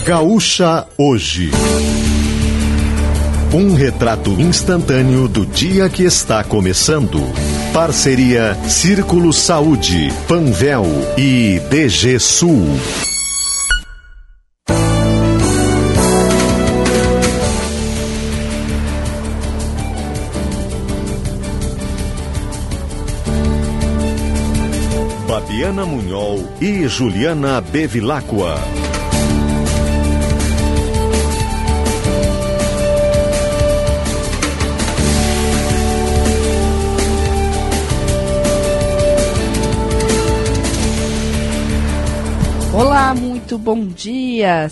Gaúcha Hoje. Um retrato instantâneo do dia que está começando. Parceria Círculo Saúde, Panvel e DG Sul. Babiana Munhol e Juliana Bevilacqua. Olá, muito bom dia,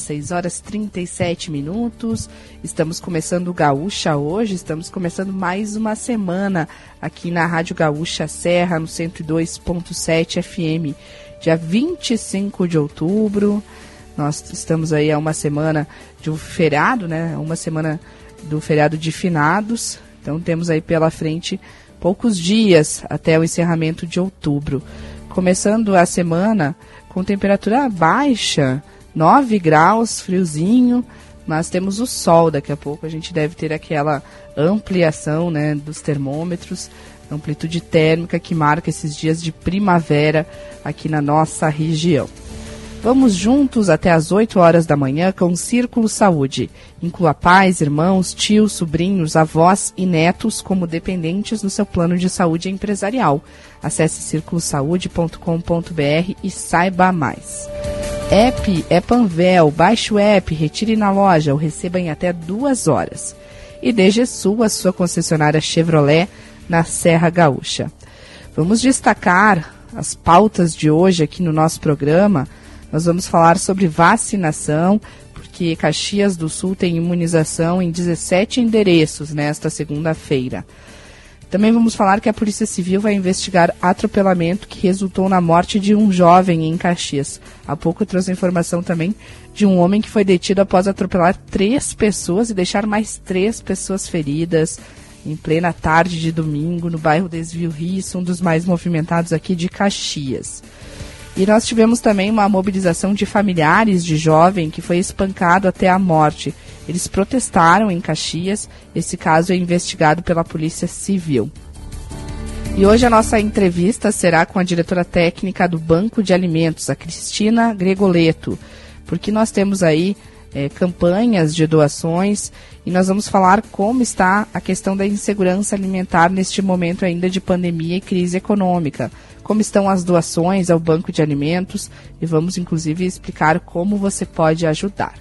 6h37. Estamos começando o Gaúcha Hoje, estamos começando mais uma semana aqui na Rádio Gaúcha Serra, no 102.7 FM, dia 25 de outubro. Nós estamos aí a uma semana de um feriado, né? Uma semana do feriado de finados, então temos aí pela frente poucos dias até o encerramento de outubro. Começando a semana com temperatura baixa, 9 graus, friozinho, mas temos o sol. Daqui a pouco a gente deve ter aquela ampliação, né, dos termômetros, amplitude térmica que marca esses dias de primavera aqui na nossa região. Vamos juntos até às 8 horas da manhã com o Círculo Saúde. Inclua pais, irmãos, tios, sobrinhos, avós e netos como dependentes no seu plano de saúde empresarial. Acesse circulosaude.com.br e saiba mais. App é Panvel, baixe o app, retire na loja ou receba em até 2 horas. E DG Sul, a sua concessionária Chevrolet na Serra Gaúcha. Vamos destacar as pautas de hoje aqui no nosso programa. Nós vamos falar sobre vacinação, porque Caxias do Sul tem imunização em 17 endereços nesta segunda-feira. Também vamos falar que a Polícia Civil vai investigar atropelamento que resultou na morte de um jovem em Caxias. Há pouco eu trouxe a informação também de um homem que foi detido após atropelar 3 pessoas e deixar mais 3 pessoas feridas em plena tarde de domingo no bairro Desvio Risso, um dos mais movimentados aqui de Caxias. E nós tivemos também uma mobilização de familiares de jovem que foi espancado até a morte. Eles protestaram em Caxias. Esse caso é investigado pela Polícia Civil. E hoje a nossa entrevista será com a diretora técnica do Banco de Alimentos, a Cristina Gregoleto, porque nós temos aí campanhas de doações e nós vamos falar como está a questão da insegurança alimentar neste momento ainda de pandemia e crise econômica. Como estão as doações ao Banco de Alimentos e vamos, inclusive, explicar como você pode ajudar.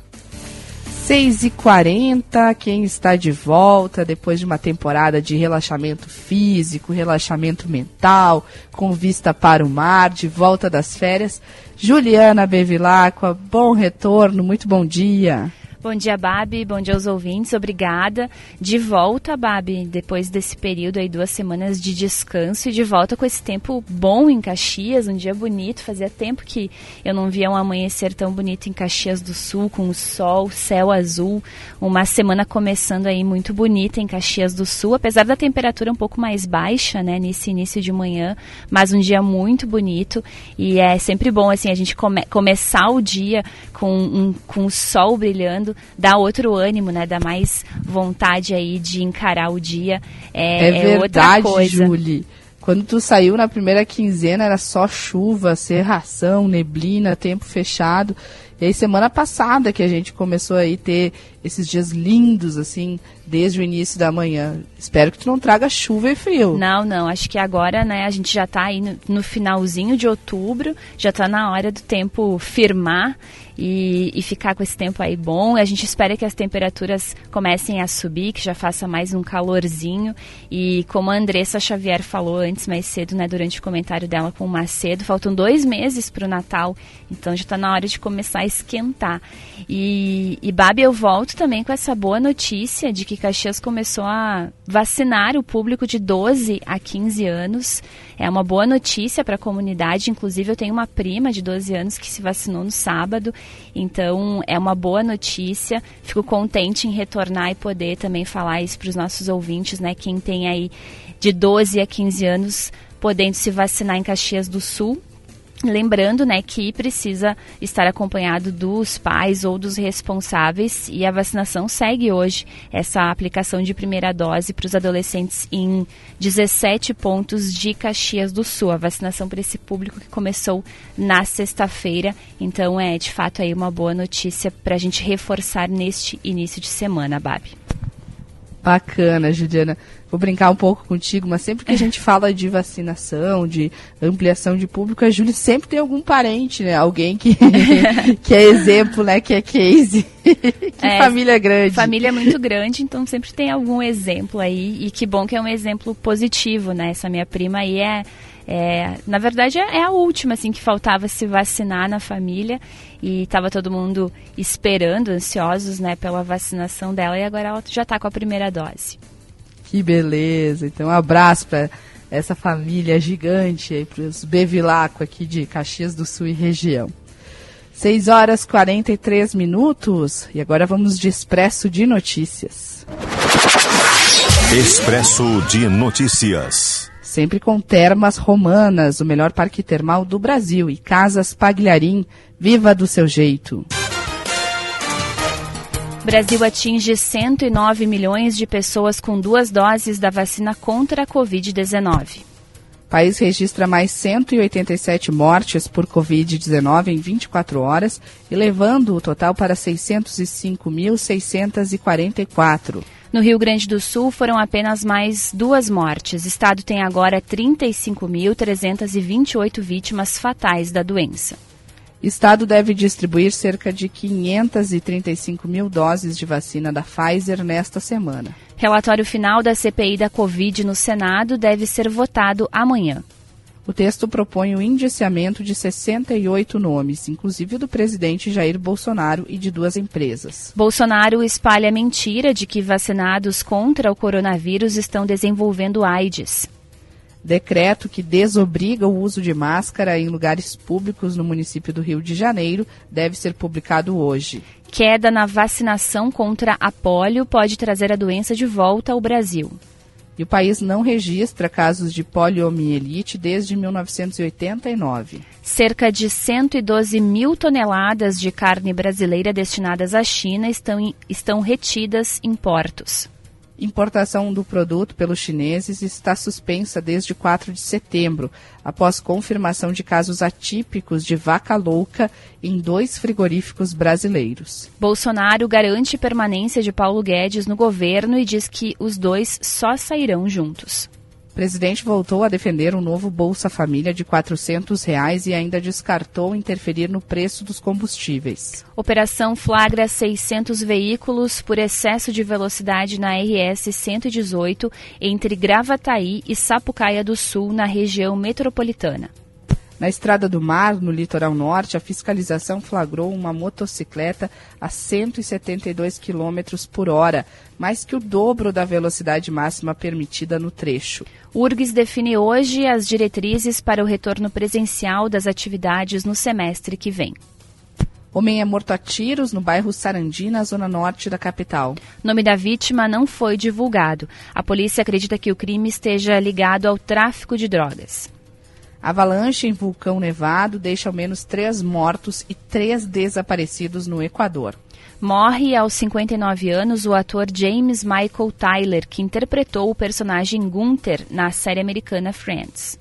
6h40, quem está de volta depois de uma temporada de relaxamento físico, relaxamento mental, com vista para o mar, de volta das férias, Juliana Bevilacqua, bom retorno, muito bom dia. Bom dia, Babi. Bom dia aos ouvintes. Obrigada. De volta, Babi, depois desse período aí, 2 semanas de descanso e de volta com esse tempo bom em Caxias, um dia bonito. Fazia tempo que eu não via um amanhecer tão bonito em Caxias do Sul, com o sol, céu azul. Uma semana começando aí muito bonita em Caxias do Sul, apesar da temperatura um pouco mais baixa, né, nesse início de manhã, mas um dia muito bonito. E é sempre bom, assim, a gente começar o dia com o sol brilhando, dá outro ânimo, né? Dá mais vontade aí de encarar o dia. É verdade, outra coisa. Julie. Quando tu saiu na primeira quinzena era só chuva, cerração, neblina, tempo fechado. E aí semana passada que a gente começou aí ter esses dias lindos, assim, desde o início da manhã. Espero que tu não traga chuva e frio. Não. Acho que agora, né, a gente já tá aí no finalzinho de outubro, já tá na hora do tempo firmar e ficar com esse tempo aí bom. A gente espera que as temperaturas comecem a subir, que já faça mais um calorzinho. E como a Andressa Xavier falou antes, mais cedo, né, durante o comentário dela com o Macedo, faltam 2 meses pro Natal, então já tá na hora de começar a esquentar. E Babi, eu volto também com essa boa notícia de que Caxias começou a vacinar o público de 12 a 15 anos. É uma boa notícia para a comunidade. Inclusive, eu tenho uma prima de 12 anos que se vacinou no sábado. Então, é uma boa notícia. Fico contente em retornar e poder também falar isso para os nossos ouvintes, né? Quem tem aí de 12 a 15 anos podendo se vacinar em Caxias do Sul. Lembrando, né, que precisa estar acompanhado dos pais ou dos responsáveis, e a vacinação segue hoje essa aplicação de primeira dose para os adolescentes em 17 pontos de Caxias do Sul. A vacinação para esse público que começou na sexta-feira, então é de fato aí uma boa notícia para a gente reforçar neste início de semana, Babi. Bacana, Juliana. Vou brincar um pouco contigo, mas sempre que a gente fala de vacinação, de ampliação de público, a Júlia sempre tem algum parente, né? Alguém que, que é exemplo, né? Que é case. Que família grande. Família muito grande, então sempre tem algum exemplo aí. E que bom que é um exemplo positivo, né? Essa minha prima aí na verdade, é a última, assim, que faltava se vacinar na família. E estava todo mundo esperando, ansiosos, né, pela vacinação dela. E agora ela já está com a primeira dose. Que beleza. Então, um abraço para essa família gigante aí, para os Bevilacqua aqui de Caxias do Sul e região. 6h43. E agora vamos de Expresso de Notícias. Expresso de Notícias. Sempre com Termas Romanas, o melhor parque termal do Brasil, e Casas Pagliarim, viva do seu jeito. Brasil atinge 109 milhões de pessoas com 2 doses da vacina contra a Covid-19. País registra mais 187 mortes por Covid-19 em 24 horas, elevando o total para 605.644. No Rio Grande do Sul foram apenas mais 2 mortes. O estado tem agora 35.328 vítimas fatais da doença. O estado deve distribuir cerca de 535 mil doses de vacina da Pfizer nesta semana. Relatório final da CPI da Covid no Senado deve ser votado amanhã. O texto propõe o indiciamento de 68 nomes, inclusive o do presidente Jair Bolsonaro e de 2 empresas. Bolsonaro espalha a mentira de que vacinados contra o coronavírus estão desenvolvendo AIDS. Decreto que desobriga o uso de máscara em lugares públicos no município do Rio de Janeiro deve ser publicado hoje. Queda na vacinação contra a polio pode trazer a doença de volta ao Brasil. E o país não registra casos de poliomielite desde 1989. Cerca de 112 mil toneladas de carne brasileira destinadas à China estão retidas em portos. Importação do produto pelos chineses está suspensa desde 4 de setembro, após confirmação de casos atípicos de vaca louca em 2 frigoríficos brasileiros. Bolsonaro garante permanência de Paulo Guedes no governo e diz que os dois só sairão juntos. O presidente voltou a defender um novo Bolsa Família de R$ 400 e ainda descartou interferir no preço dos combustíveis. Operação flagra 600 veículos por excesso de velocidade na RS 118 entre Gravataí e Sapucaia do Sul, na região metropolitana. Na Estrada do Mar, no litoral norte, a fiscalização flagrou uma motocicleta a 172 km por hora, mais que o dobro da velocidade máxima permitida no trecho. O URGS define hoje as diretrizes para o retorno presencial das atividades no semestre que vem. Homem é morto a tiros no bairro Sarandi, na zona norte da capital. O nome da vítima não foi divulgado. A polícia acredita que o crime esteja ligado ao tráfico de drogas. Avalanche em vulcão nevado deixa ao menos 3 mortos e 3 desaparecidos no Equador. Morre aos 59 anos o ator James Michael Tyler, que interpretou o personagem Gunther na série americana Friends.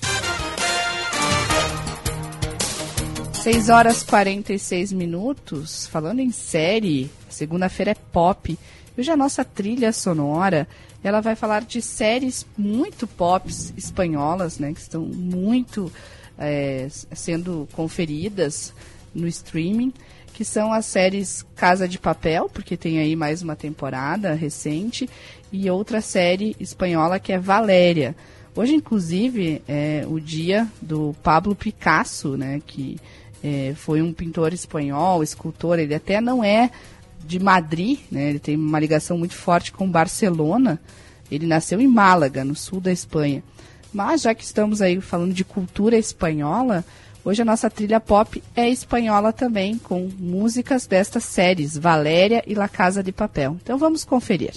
6h46. Falando em série, segunda-feira é pop. E hoje a nossa trilha sonora, ela vai falar de séries muito pops espanholas, né, que estão muito sendo conferidas no streaming, que são as séries Casa de Papel, porque tem aí mais uma temporada recente, e outra série espanhola que é Valéria. Hoje, inclusive, é o dia do Pablo Picasso, né, que foi um pintor espanhol, escultor. Ele até não é de Madrid, né, ele tem uma ligação muito forte com Barcelona. Ele nasceu em Málaga, no sul da Espanha. Mas já que estamos aí falando de cultura espanhola, hoje a nossa trilha pop é espanhola também, com músicas destas séries, Valéria e La Casa de Papel. Então vamos conferir.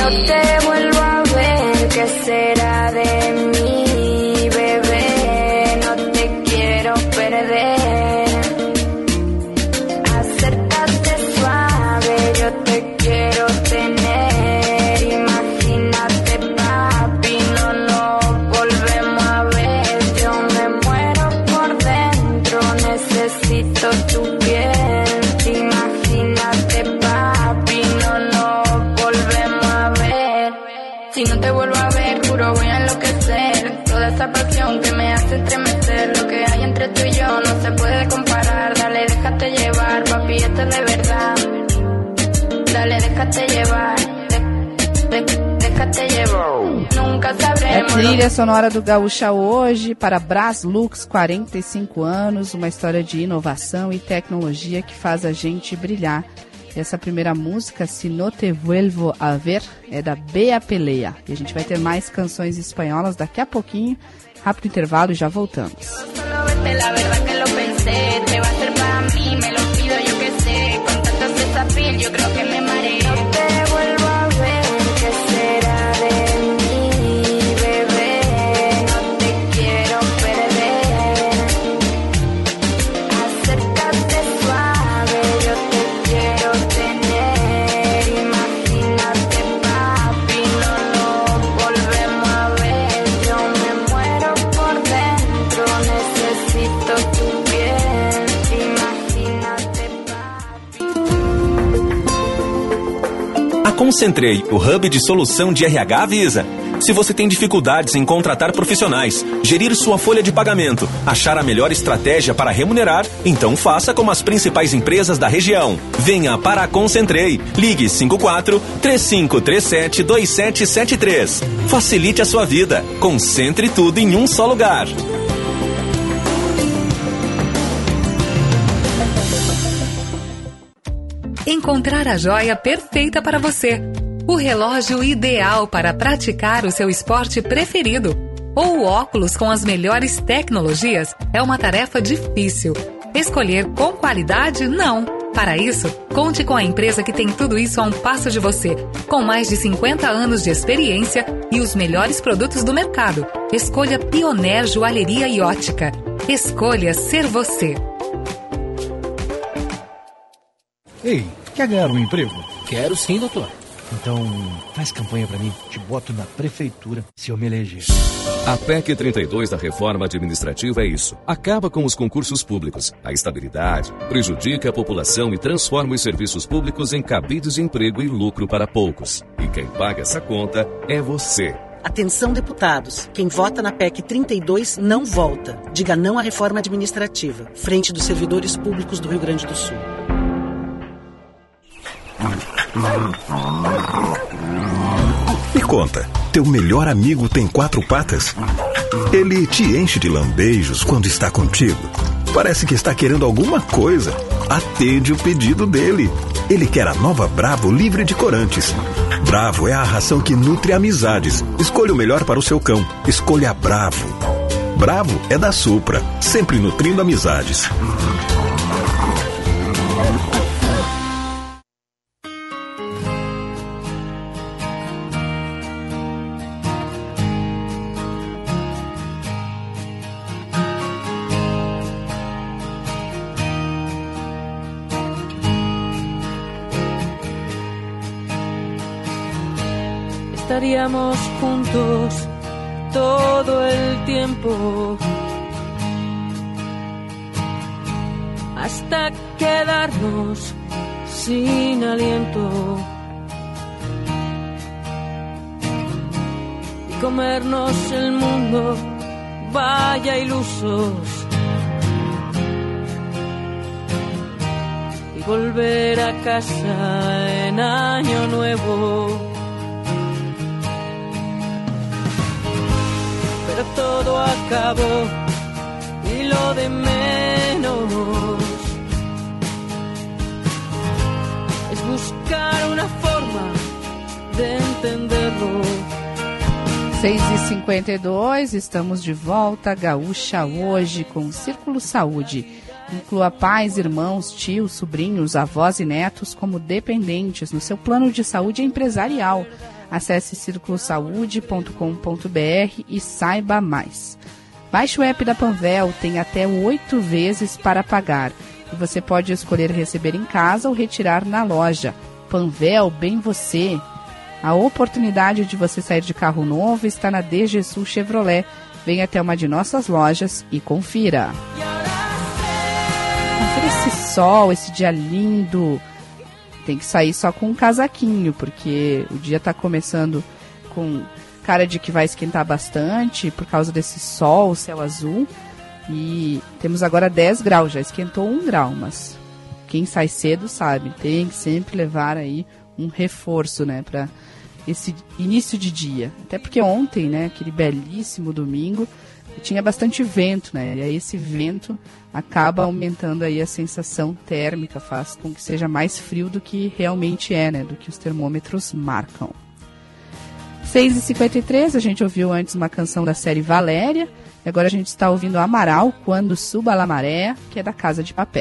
no te vuelvo a ver, ¿qué será de mí, bebé? No te quiero perder. Acércate suave, yo te quiero tener. Imagínate, papi, no nos volvemos a ver. Yo me muero por dentro, necesito tu piel. Imagínate, papi, no nos volvemos a ver. Si no te vuelvo a ver, juro voy a enloquecer. Toda esa pasión que me hace estremecer. Lo que hay entre tú y yo no se puede comparar. Dale, déjate llevar, papi, esto es de verdad. Dale, déjate llevar. Déjate llevar. Nunca sabremos. É trilha sonora do Gaúcha hoje para Braslux, 45 anos, uma história de inovação e tecnologia que faz a gente brilhar. Essa primeira música, Si no te vuelvo a ver, é da Bea Pelea. E a gente vai ter mais canções espanholas daqui a pouquinho. Rápido intervalo e já voltamos. Concentrei, o hub de solução de RH avisa. Se você tem dificuldades em contratar profissionais, gerir sua folha de pagamento, achar a melhor estratégia para remunerar, então faça como as principais empresas da região. Venha para a Concentrei. Ligue 54-3537-2773. Facilite a sua vida. Concentre tudo em um só lugar. Encontrar a joia perfeita para você. O relógio ideal para praticar o seu esporte preferido. Ou o óculos com as melhores tecnologias é uma tarefa difícil. Escolher com qualidade, não. Para isso, conte com a empresa que tem tudo isso a um passo de você. Com mais de 50 anos de experiência e os melhores produtos do mercado. Escolha Pioneer Joalheria e Ótica. Escolha ser você. Ei, quer ganhar um emprego? Quero sim, doutor. Então, faz campanha pra mim. Te boto na prefeitura se eu me eleger. A PEC 32 da reforma administrativa é isso. Acaba com os concursos públicos, a estabilidade, prejudica a população e transforma os serviços públicos em cabides de emprego e lucro para poucos. E quem paga essa conta é você. Atenção, deputados. Quem vota na PEC 32 não volta. Diga não à reforma administrativa. Frente dos Servidores Públicos do Rio Grande do Sul. Me conta, teu melhor amigo tem 4 patas? Ele te enche de lambejos quando está contigo. Parece que está querendo alguma coisa. Atende o pedido dele. Ele quer a nova Bravo livre de corantes. Bravo é a ração que nutre amizades. Escolha o melhor para o seu cão. Escolha Bravo. Bravo é da Supra, sempre nutrindo amizades. Estaríamos juntos todo el tiempo hasta quedarnos sin aliento y comernos el mundo, vaya ilusos, y volver a casa en año nuevo. Pero todo acabó y lo de menos es buscar una forma de entenderlo. 6h52, estamos de volta, Gaúcha hoje com Círculo Saúde. Inclua pais, irmãos, tios, sobrinhos, avós e netos como dependentes no seu plano de saúde empresarial. Acesse circulosaude.com.br e saiba mais. Baixe o app da Panvel, tem até 8 vezes para pagar. E você pode escolher receber em casa ou retirar na loja. Panvel, bem você. A oportunidade de você sair de carro novo está na DG Sul Chevrolet. Venha até uma de nossas lojas e confira. Confira esse sol, esse dia lindo. Tem que sair só com um casaquinho, porque o dia está começando com cara de que vai esquentar bastante por causa desse sol, céu azul. E temos agora 10 graus, já esquentou 1 grau, mas quem sai cedo sabe, tem que sempre levar aí um reforço, né, para esse início de dia. Até porque ontem, né, aquele belíssimo domingo, tinha bastante vento, né, e aí esse vento acaba aumentando aí a sensação térmica, faz com que seja mais frio do que realmente é, né, do que os termômetros marcam. 6h53, a gente ouviu antes uma canção da série Valéria, e agora a gente está ouvindo Amaral, Quando Suba a Maré, que é da Casa de Papel.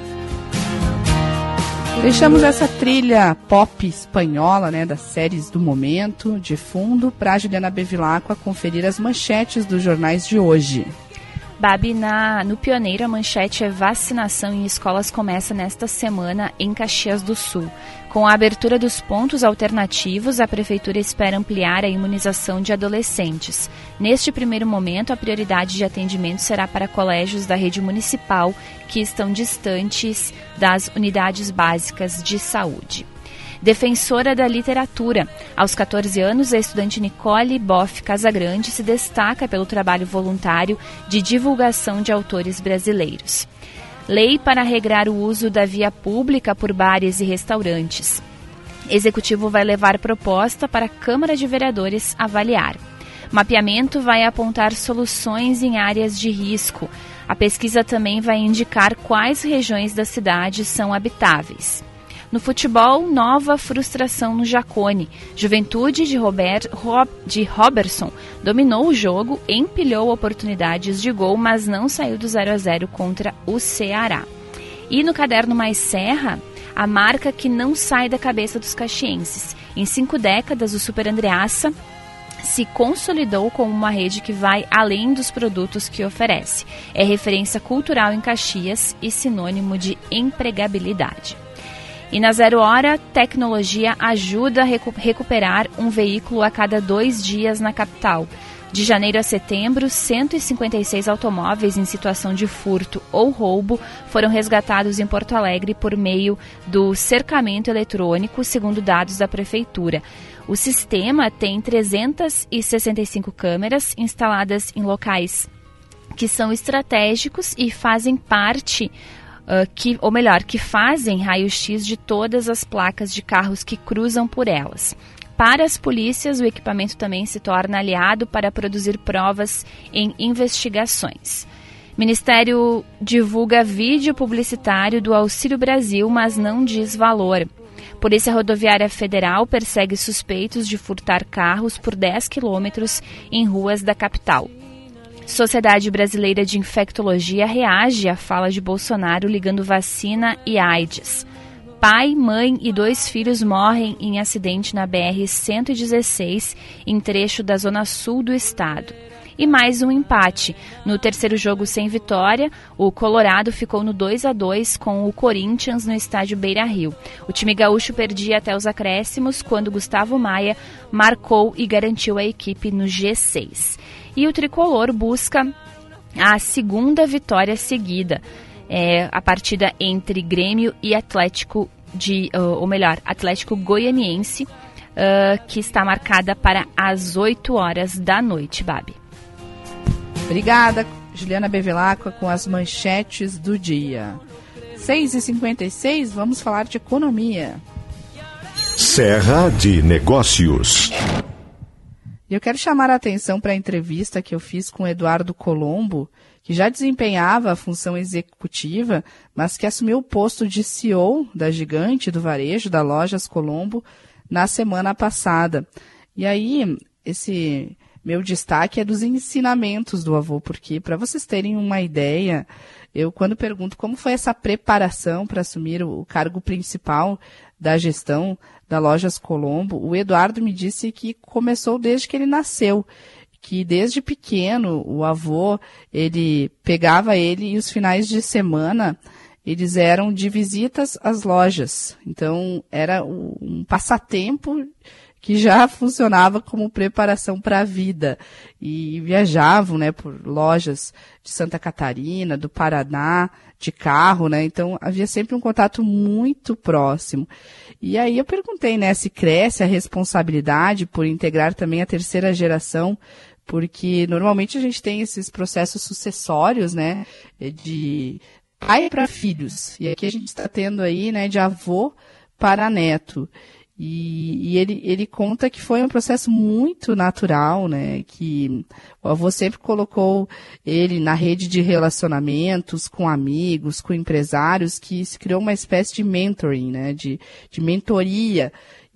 Deixamos essa trilha pop espanhola, né, das séries do momento, de fundo, para a Juliana Bevilacqua conferir as manchetes dos jornais de hoje. Babi, no Pioneiro, a manchete é: vacinação em escolas começa nesta semana em Caxias do Sul. Com a abertura dos pontos alternativos, a Prefeitura espera ampliar a imunização de adolescentes. Neste primeiro momento, a prioridade de atendimento será para colégios da rede municipal que estão distantes das unidades básicas de saúde. Defensora da literatura. Aos 14 anos, a estudante Nicole Boff Casagrande se destaca pelo trabalho voluntário de divulgação de autores brasileiros. Lei para regrar o uso da via pública por bares e restaurantes. Executivo vai levar proposta para a Câmara de Vereadores avaliar. Mapeamento vai apontar soluções em áreas de risco. A pesquisa também vai indicar quais regiões da cidade são habitáveis. No futebol, nova frustração no Jacone. Juventude de Robertson dominou o jogo, empilhou oportunidades de gol, mas não saiu do 0-0 contra o Ceará. E no caderno Mais Serra, a marca que não sai da cabeça dos caxienses. Em 5 décadas, o Super Andreassa se consolidou como uma rede que vai além dos produtos que oferece. É referência cultural em Caxias e sinônimo de empregabilidade. E na 0 Hora, tecnologia ajuda a recuperar um veículo a cada 2 dias na capital. De janeiro a setembro, 156 automóveis em situação de furto ou roubo foram resgatados em Porto Alegre por meio do cercamento eletrônico, segundo dados da Prefeitura. O sistema tem 365 câmeras instaladas em locais que são estratégicos e fazem parte... que fazem raio-x de todas as placas de carros que cruzam por elas. Para as polícias, o equipamento também se torna aliado para produzir provas em investigações. Ministério divulga vídeo publicitário do Auxílio Brasil, mas não diz valor. Polícia Rodoviária Federal persegue suspeitos de furtar carros por 10 quilômetros em ruas da capital. Sociedade Brasileira de Infectologia reage à fala de Bolsonaro ligando vacina e AIDS. Pai, mãe e 2 filhos morrem em acidente na BR-116, em trecho da zona sul do estado. E mais um empate. No terceiro jogo sem vitória, o Colorado ficou no 2-2 com o Corinthians no estádio Beira-Rio. O time gaúcho perdia até os acréscimos quando Gustavo Maia marcou e garantiu a equipe no G6. E o tricolor busca a 2ª vitória seguida. A partida entre Grêmio e Atlético Goianiense, que está marcada para as 8 horas da noite, Babi. Obrigada, Juliana Bevilacqua, com as manchetes do dia. 6h56, vamos falar de economia. Serra de Negócios. E eu quero chamar a atenção para a entrevista que eu fiz com Eduardo Colombo, que já desempenhava a função executiva, mas que assumiu o posto de CEO da gigante do varejo, da Lojas Colombo, na semana passada. E aí, esse meu destaque é dos ensinamentos do avô, porque, para vocês terem uma ideia, eu quando pergunto como foi essa preparação para assumir o cargo principal da gestão da Lojas Colombo, o Eduardo me disse que começou desde que ele nasceu, que desde pequeno o avô, ele pegava ele e os finais de semana eles eram de visitas às lojas. Então era um passatempo que já funcionava como preparação para a vida. E viajavam, né, por lojas de Santa Catarina, do Paraná, de carro, né? Então havia sempre um contato muito próximo. E aí eu perguntei, né, se cresce a responsabilidade por integrar também a terceira geração, porque normalmente a gente tem esses processos sucessórios, né, de pai para filhos. E aqui a gente está tendo aí, né, de avô para neto. E ele conta que foi um processo muito natural, né, que o avô sempre colocou ele na rede de relacionamentos com amigos, com empresários, que se criou uma espécie de mentoring, né, de mentoria.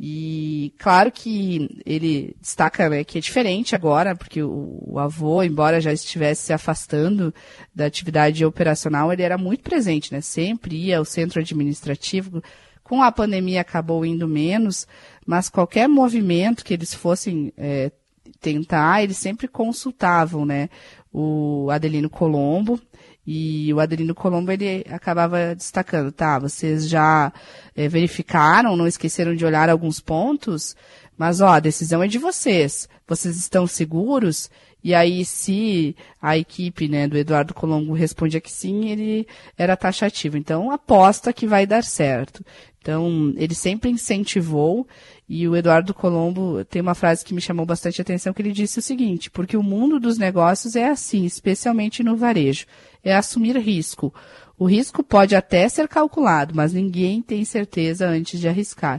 E claro que ele destaca, né, que é diferente agora, porque o avô, embora já estivesse se afastando da atividade operacional, ele era muito presente, né, sempre ia ao centro administrativo. Com a pandemia acabou indo menos, mas qualquer movimento que eles fossem tentar, eles sempre consultavam, né, o Adelino Colombo. E o Adelino Colombo, ele acabava destacando, tá, vocês já verificaram, não esqueceram de olhar alguns pontos, mas a decisão é de vocês estão seguros? E aí, se a equipe, né, do Eduardo Colombo respondia que sim, ele era taxativo. Então, aposta que vai dar certo. Então, ele sempre incentivou, e o Eduardo Colombo tem uma frase que me chamou bastante atenção, que ele disse o seguinte: porque o mundo dos negócios é assim, especialmente no varejo, é assumir risco. O risco pode até ser calculado, mas ninguém tem certeza antes de arriscar.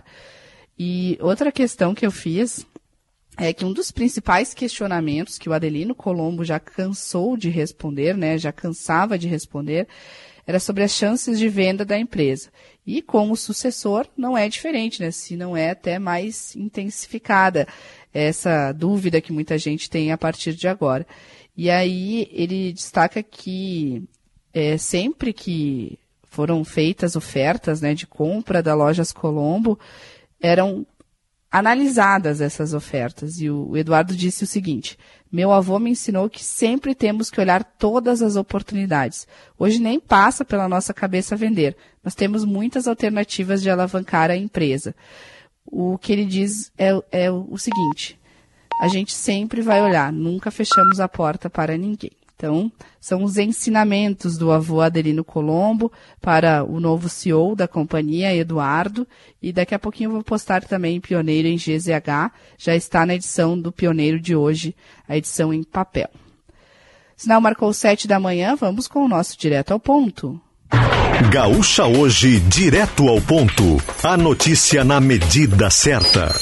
E outra questão que eu fiz é que um dos principais questionamentos que o Adelino Colombo já cansou de responder, né, já cansava de responder, era sobre as chances de venda da empresa. E com o sucessor não é diferente, né, se não é até mais intensificada essa dúvida que muita gente tem a partir de agora. E aí ele destaca que sempre que foram feitas ofertas, né, de compra da Lojas Colombo, eram analisadas essas ofertas. E o Eduardo disse o seguinte: meu avô me ensinou que sempre temos que olhar todas as oportunidades. Hoje nem passa pela nossa cabeça vender. Nós temos muitas alternativas de alavancar a empresa. O que ele diz é o seguinte: a gente sempre vai olhar, nunca fechamos a porta para ninguém. Então, são os ensinamentos do avô Adelino Colombo para o novo CEO da companhia, Eduardo, e daqui a pouquinho eu vou postar também Pioneiro em GZH, já está na edição do Pioneiro de hoje, a edição em papel. Sinal marcou 7 da manhã, vamos com o nosso Direto ao Ponto. Gaúcha Hoje, Direto ao Ponto, a notícia na medida certa.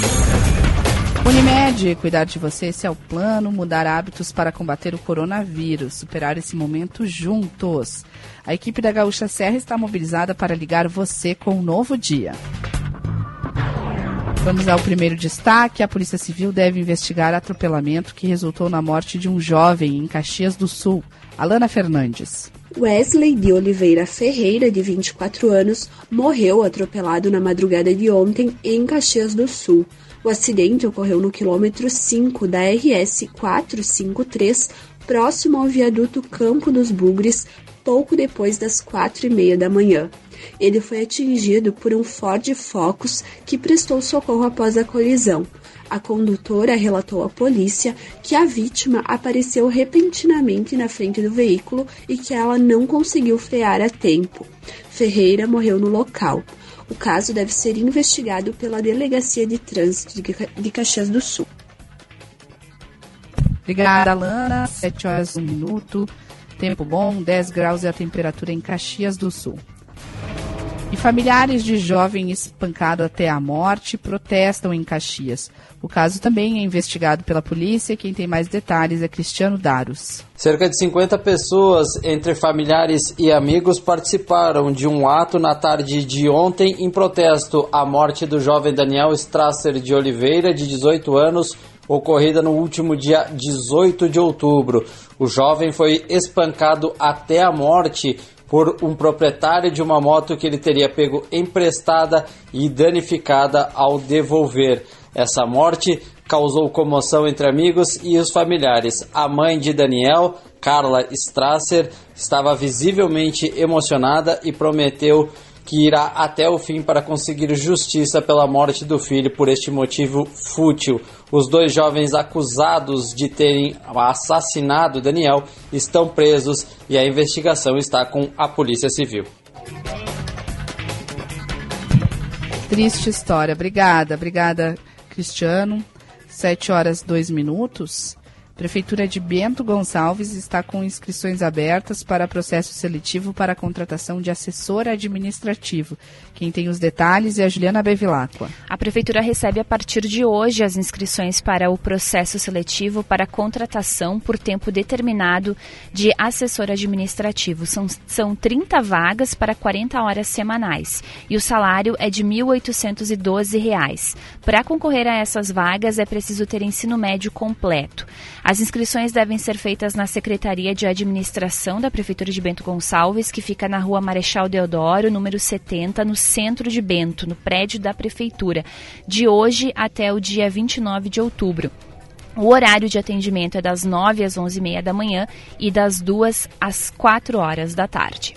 Unimed, cuidar de você, esse é o plano, mudar hábitos para combater o coronavírus, superar esse momento juntos. A equipe da Gaúcha Serra está mobilizada para ligar você com um novo dia. Vamos ao primeiro destaque. A Polícia Civil deve investigar atropelamento que resultou na morte de um jovem em Caxias do Sul. Alana Fernandes. Wesley de Oliveira Ferreira, de 24 anos, morreu atropelado na madrugada de ontem em Caxias do Sul. O acidente ocorreu no quilômetro 5 da RS 453, próximo ao viaduto Campo dos Bugres, pouco depois das 4h30 da manhã. Ele foi atingido por um Ford Focus que prestou socorro após a colisão. A condutora relatou à polícia que a vítima apareceu repentinamente na frente do veículo e que ela não conseguiu frear a tempo. Ferreira morreu no local. O caso deve ser investigado pela Delegacia de Trânsito de Caxias do Sul. Obrigada, Alana. 7 horas, 1 minuto. Tempo bom, 10 graus é a temperatura em Caxias do Sul. E familiares de jovem espancado até a morte protestam em Caxias. O caso também é investigado pela polícia. Quem tem mais detalhes é Cristiano Daros. Cerca de 50 pessoas, entre familiares e amigos, participaram de um ato na tarde de ontem em protesto à morte do jovem Daniel Strasser de Oliveira, de 18 anos, ocorrida no último dia 18 de outubro. O jovem foi espancado até a morte por um proprietário de uma moto que ele teria pego emprestada e danificada ao devolver. Essa morte causou comoção entre amigos e os familiares. A mãe de Daniel, Carla Strasser, estava visivelmente emocionada e prometeu que irá até o fim para conseguir justiça pela morte do filho por este motivo fútil. Os 2 jovens acusados de terem assassinado Daniel estão presos e a investigação está com a Polícia Civil. Triste história. Obrigada, Cristiano. 7h02. Prefeitura de Bento Gonçalves está com inscrições abertas para processo seletivo para a contratação de assessor administrativo. Quem tem os detalhes é a Juliana Bevilacqua. A Prefeitura recebe a partir de hoje as inscrições para o processo seletivo para a contratação por tempo determinado de assessor administrativo. São 30 vagas para 40 horas semanais e o salário é de R$ 1.812. Para concorrer a essas vagas é preciso ter ensino médio completo. As inscrições devem ser feitas na Secretaria de Administração da Prefeitura de Bento Gonçalves, que fica na Rua Marechal Deodoro, número 70, no centro de Bento, no prédio da Prefeitura, de hoje até o dia 29 de outubro. O horário de atendimento é das 9 às 11h30 da manhã e das 2 às 4 horas da tarde.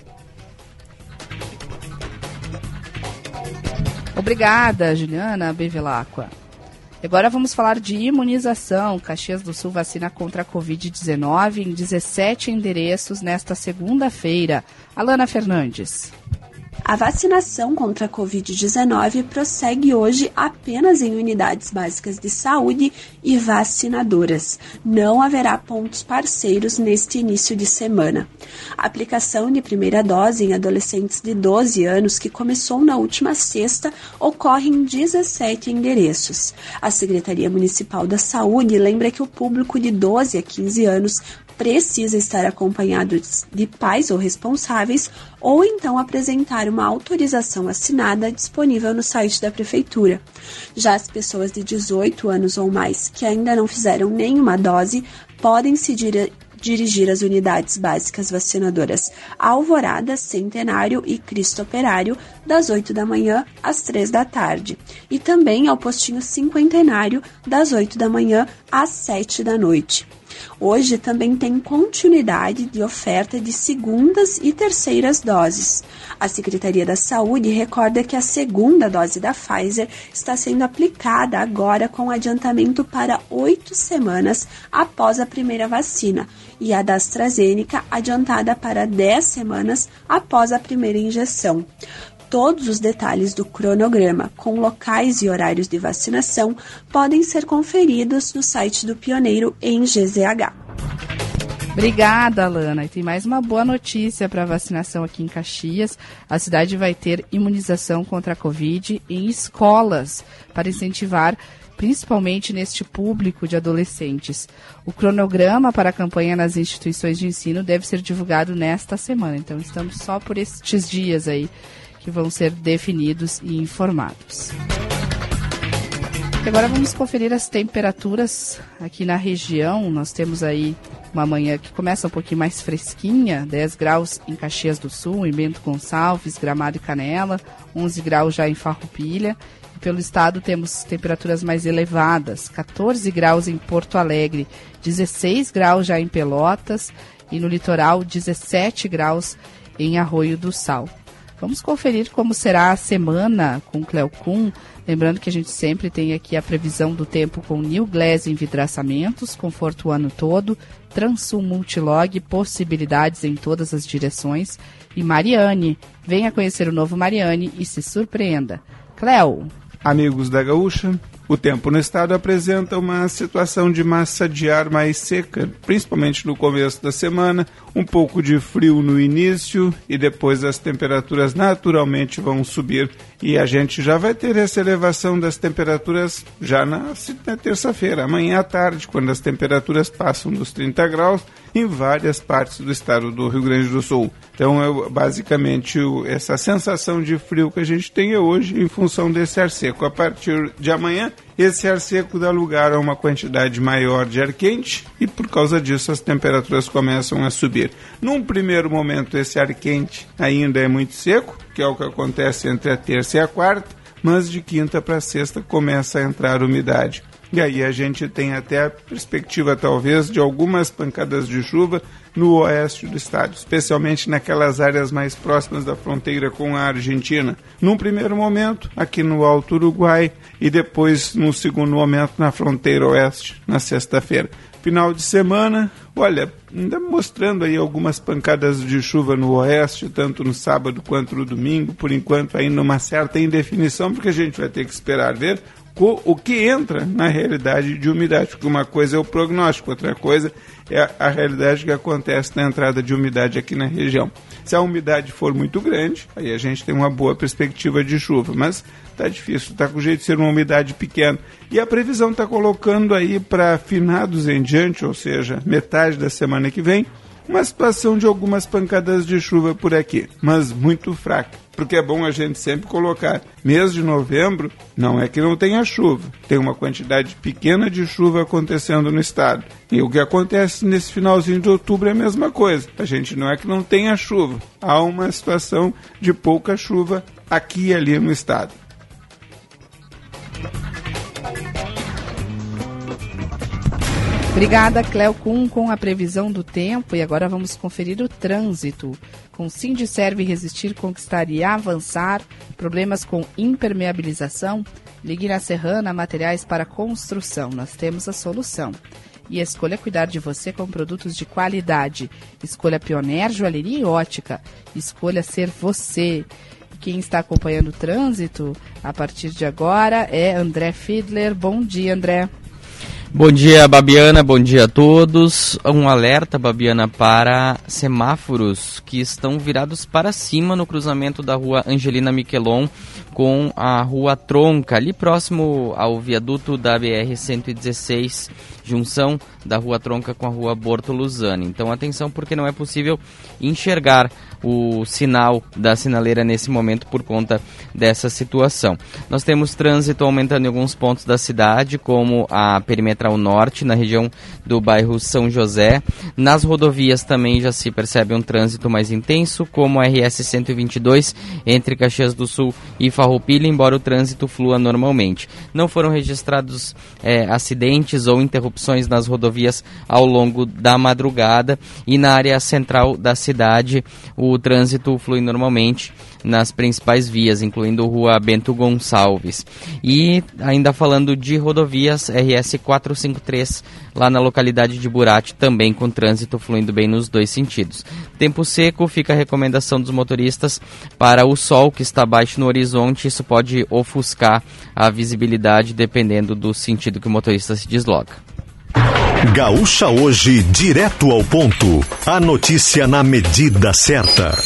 Obrigada, Juliana Bevilacqua. Agora vamos falar de imunização. Caxias do Sul vacina contra a Covid-19 em 17 endereços nesta segunda-feira. Alana Fernandes. A vacinação contra a Covid-19 prossegue hoje apenas em unidades básicas de saúde e vacinadoras. Não haverá pontos parceiros neste início de semana. A aplicação de primeira dose em adolescentes de 12 anos, que começou na última sexta, ocorre em 17 endereços. A Secretaria Municipal da Saúde lembra que o público de 12 a 15 anos precisa estar acompanhado de pais ou responsáveis ou então apresentar uma autorização assinada disponível no site da Prefeitura. Já as pessoas de 18 anos ou mais que ainda não fizeram nenhuma dose podem se dirigir às unidades básicas vacinadoras Alvorada, Centenário e Cristo Operário, das 8 da manhã às 3 da tarde, e também ao postinho Cinquentenário, das 8 da manhã às 7 da noite. Hoje também tem continuidade de oferta de segundas e terceiras doses. A Secretaria da Saúde recorda que a segunda dose da Pfizer está sendo aplicada agora com adiantamento para 8 semanas após a primeira vacina e a da AstraZeneca adiantada para 10 semanas após a primeira injeção. Todos os detalhes do cronograma, com locais e horários de vacinação, podem ser conferidos no site do Pioneiro em GZH. Obrigada, Alana. E tem mais uma boa notícia para a vacinação aqui em Caxias. A cidade vai ter imunização contra a Covid em escolas, para incentivar principalmente neste público de adolescentes. O cronograma para a campanha nas instituições de ensino deve ser divulgado nesta semana. Então, estamos só por estes dias aí que vão ser definidos e informados. Agora vamos conferir as temperaturas aqui na região. Nós temos aí uma manhã que começa um pouquinho mais fresquinha, 10 graus em Caxias do Sul, em Bento Gonçalves, Gramado e Canela, 11 graus já em Farroupilha. E pelo estado temos temperaturas mais elevadas, 14 graus em Porto Alegre, 16 graus já em Pelotas e no litoral 17 graus em Arroio do Sal. Vamos conferir como será a semana com Cleocum. Lembrando que a gente sempre tem aqui a previsão do tempo com New Glass Envidraçamentos, conforto o ano todo, Transul Multilog, possibilidades em todas as direções. E Mariane, venha conhecer o novo Mariane e se surpreenda. Cleo. Amigos da Gaúcha, o tempo no estado apresenta uma situação de massa de ar mais seca, principalmente no começo da semana, um pouco de frio no início e depois as temperaturas naturalmente vão subir e a gente já vai ter essa elevação das temperaturas já na terça-feira, amanhã à tarde, quando as temperaturas passam dos 30 graus em várias partes do estado do Rio Grande do Sul. Então, basicamente, essa sensação de frio que a gente tem é hoje em função desse ar seco. A partir de amanhã, esse ar seco dá lugar a uma quantidade maior de ar quente e, por causa disso, as temperaturas começam a subir. Num primeiro momento, esse ar quente ainda é muito seco, que é o que acontece entre a terça e a quarta, mas de quinta para sexta começa a entrar umidade. E aí a gente tem até a perspectiva, talvez, de algumas pancadas de chuva no oeste do estado, especialmente naquelas áreas mais próximas da fronteira com a Argentina. Num primeiro momento, aqui no Alto Uruguai, e depois, num segundo momento, na fronteira oeste, na sexta-feira. Final de semana, olha, ainda mostrando aí algumas pancadas de chuva no oeste, tanto no sábado quanto no domingo, por enquanto ainda uma certa indefinição, porque a gente vai ter que esperar ver o que entra na realidade de umidade, porque uma coisa é o prognóstico, outra coisa é a realidade que acontece na entrada de umidade aqui na região. Se a umidade for muito grande, aí a gente tem uma boa perspectiva de chuva, mas está difícil, está com jeito de ser uma umidade pequena. E a previsão está colocando aí para finados em diante, ou seja, metade da semana que vem, uma situação de algumas pancadas de chuva por aqui, mas muito fraca. Porque é bom a gente sempre colocar, mês de novembro, não é que não tenha chuva, tem uma quantidade pequena de chuva acontecendo no estado. E o que acontece nesse finalzinho de outubro é a mesma coisa. A gente não é que não tenha chuva, há uma situação de pouca chuva aqui e ali no estado. Obrigada, Cléo Kuhn, com a previsão do tempo. E agora vamos conferir o trânsito. Com Sindiserve Resistir, Conquistar e Avançar. Problemas com impermeabilização? Ligue na Serrana Materiais para Construção. Nós temos a solução. E escolha cuidar de você com produtos de qualidade. Escolha Pioneer, Joalheria e Ótica. Escolha ser você. Quem está acompanhando o trânsito a partir de agora é André Fiedler. Bom dia, André. Bom dia, Babiana, bom dia a todos. Um alerta, Babiana, para semáforos que estão virados para cima no cruzamento da rua Angelina Miquelon com a rua Tronca, ali próximo ao viaduto da BR-116, junção da rua Tronca com a rua Bortoluzani. Então atenção, porque não é possível enxergar o sinal da sinaleira nesse momento por conta dessa situação. Nós temos trânsito aumentando em alguns pontos da cidade, como a Perimetral Norte, na região do bairro São José. Nas rodovias também já se percebe um trânsito mais intenso, como a RS 122 entre Caxias do Sul e Farroupilha, embora o trânsito flua normalmente. Não foram registrados acidentes ou interrupções nas rodovias ao longo da madrugada, e na área central da cidade o trânsito flui normalmente nas principais vias, incluindo Rua Bento Gonçalves. E ainda falando de rodovias, RS 453, lá na localidade de Burati, também com trânsito fluindo bem nos dois sentidos. Tempo seco, fica a recomendação dos motoristas para o sol que está baixo no horizonte. Isso pode ofuscar a visibilidade dependendo do sentido que o motorista se desloca. Gaúcha Hoje, direto ao ponto. A notícia na medida certa.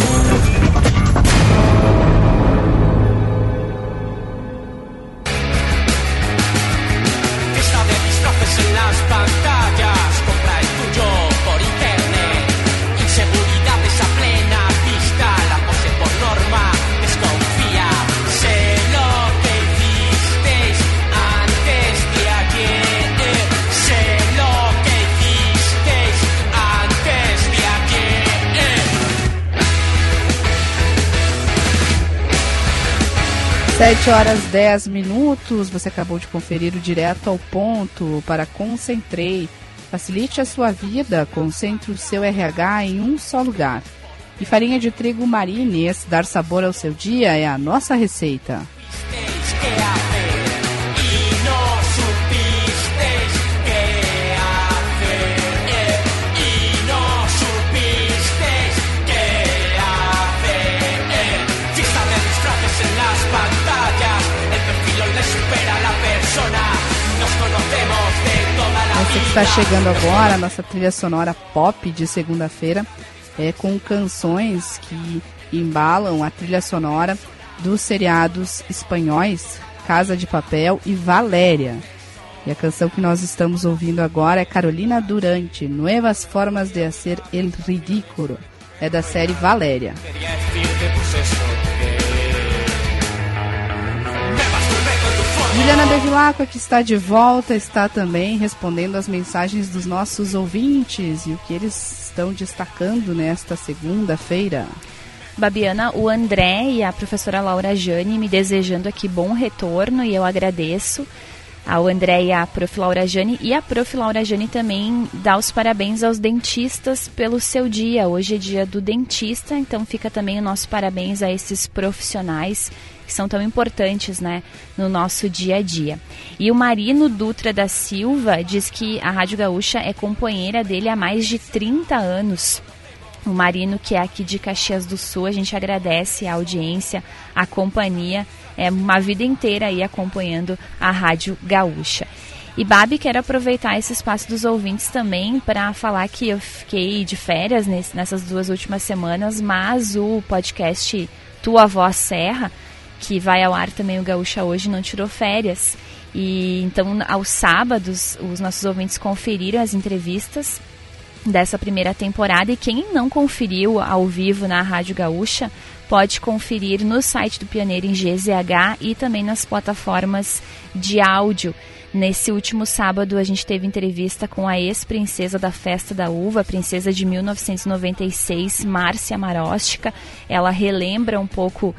Sete horas 10 minutos, você acabou de conferir o Direto ao Ponto para Concentrei. Facilite a sua vida, concentre o seu RH em um só lugar. E farinha de trigo Marines, dar sabor ao seu dia é a nossa receita. Você que está chegando agora, a nossa trilha sonora pop de segunda-feira é com canções que embalam a trilha sonora dos seriados espanhóis Casa de Papel e Valéria. E a canção que nós estamos ouvindo agora é Carolina Durante, Nuevas Formas de Hacer el Ridículo. é da série Valéria. Juliana Bevilacqua, que está de volta, está também respondendo as mensagens dos nossos ouvintes e o que eles estão destacando nesta segunda-feira. Babiana, o André e a professora Laura Jane me desejando aqui bom retorno e eu agradeço ao André e à prof. Laura Jane. E a prof. Laura Jane também dá os parabéns aos dentistas pelo seu dia. Hoje é dia do dentista, então fica também o nosso parabéns a esses profissionais que são tão importantes, né, no nosso dia a dia. E o Marino Dutra da Silva diz que a Rádio Gaúcha é companheira dele há mais de 30 anos. O Marino, que é aqui de Caxias do Sul, a gente agradece a audiência, a companhia, uma vida inteira aí acompanhando a Rádio Gaúcha. E Babi, quero aproveitar esse espaço dos ouvintes também para falar que eu fiquei de férias nessas 2 últimas semanas, mas o podcast Tua Voz Serra, que vai ao ar também o Gaúcha Hoje, não tirou férias. E então, aos sábados, os nossos ouvintes conferiram as entrevistas dessa primeira temporada, e quem não conferiu ao vivo na Rádio Gaúcha pode conferir no site do Pioneiro em GZH e também nas plataformas de áudio. Nesse último sábado a gente teve entrevista com a ex-princesa da Festa da Uva, a princesa de 1996, Márcia Maróstica. Ela relembra um pouco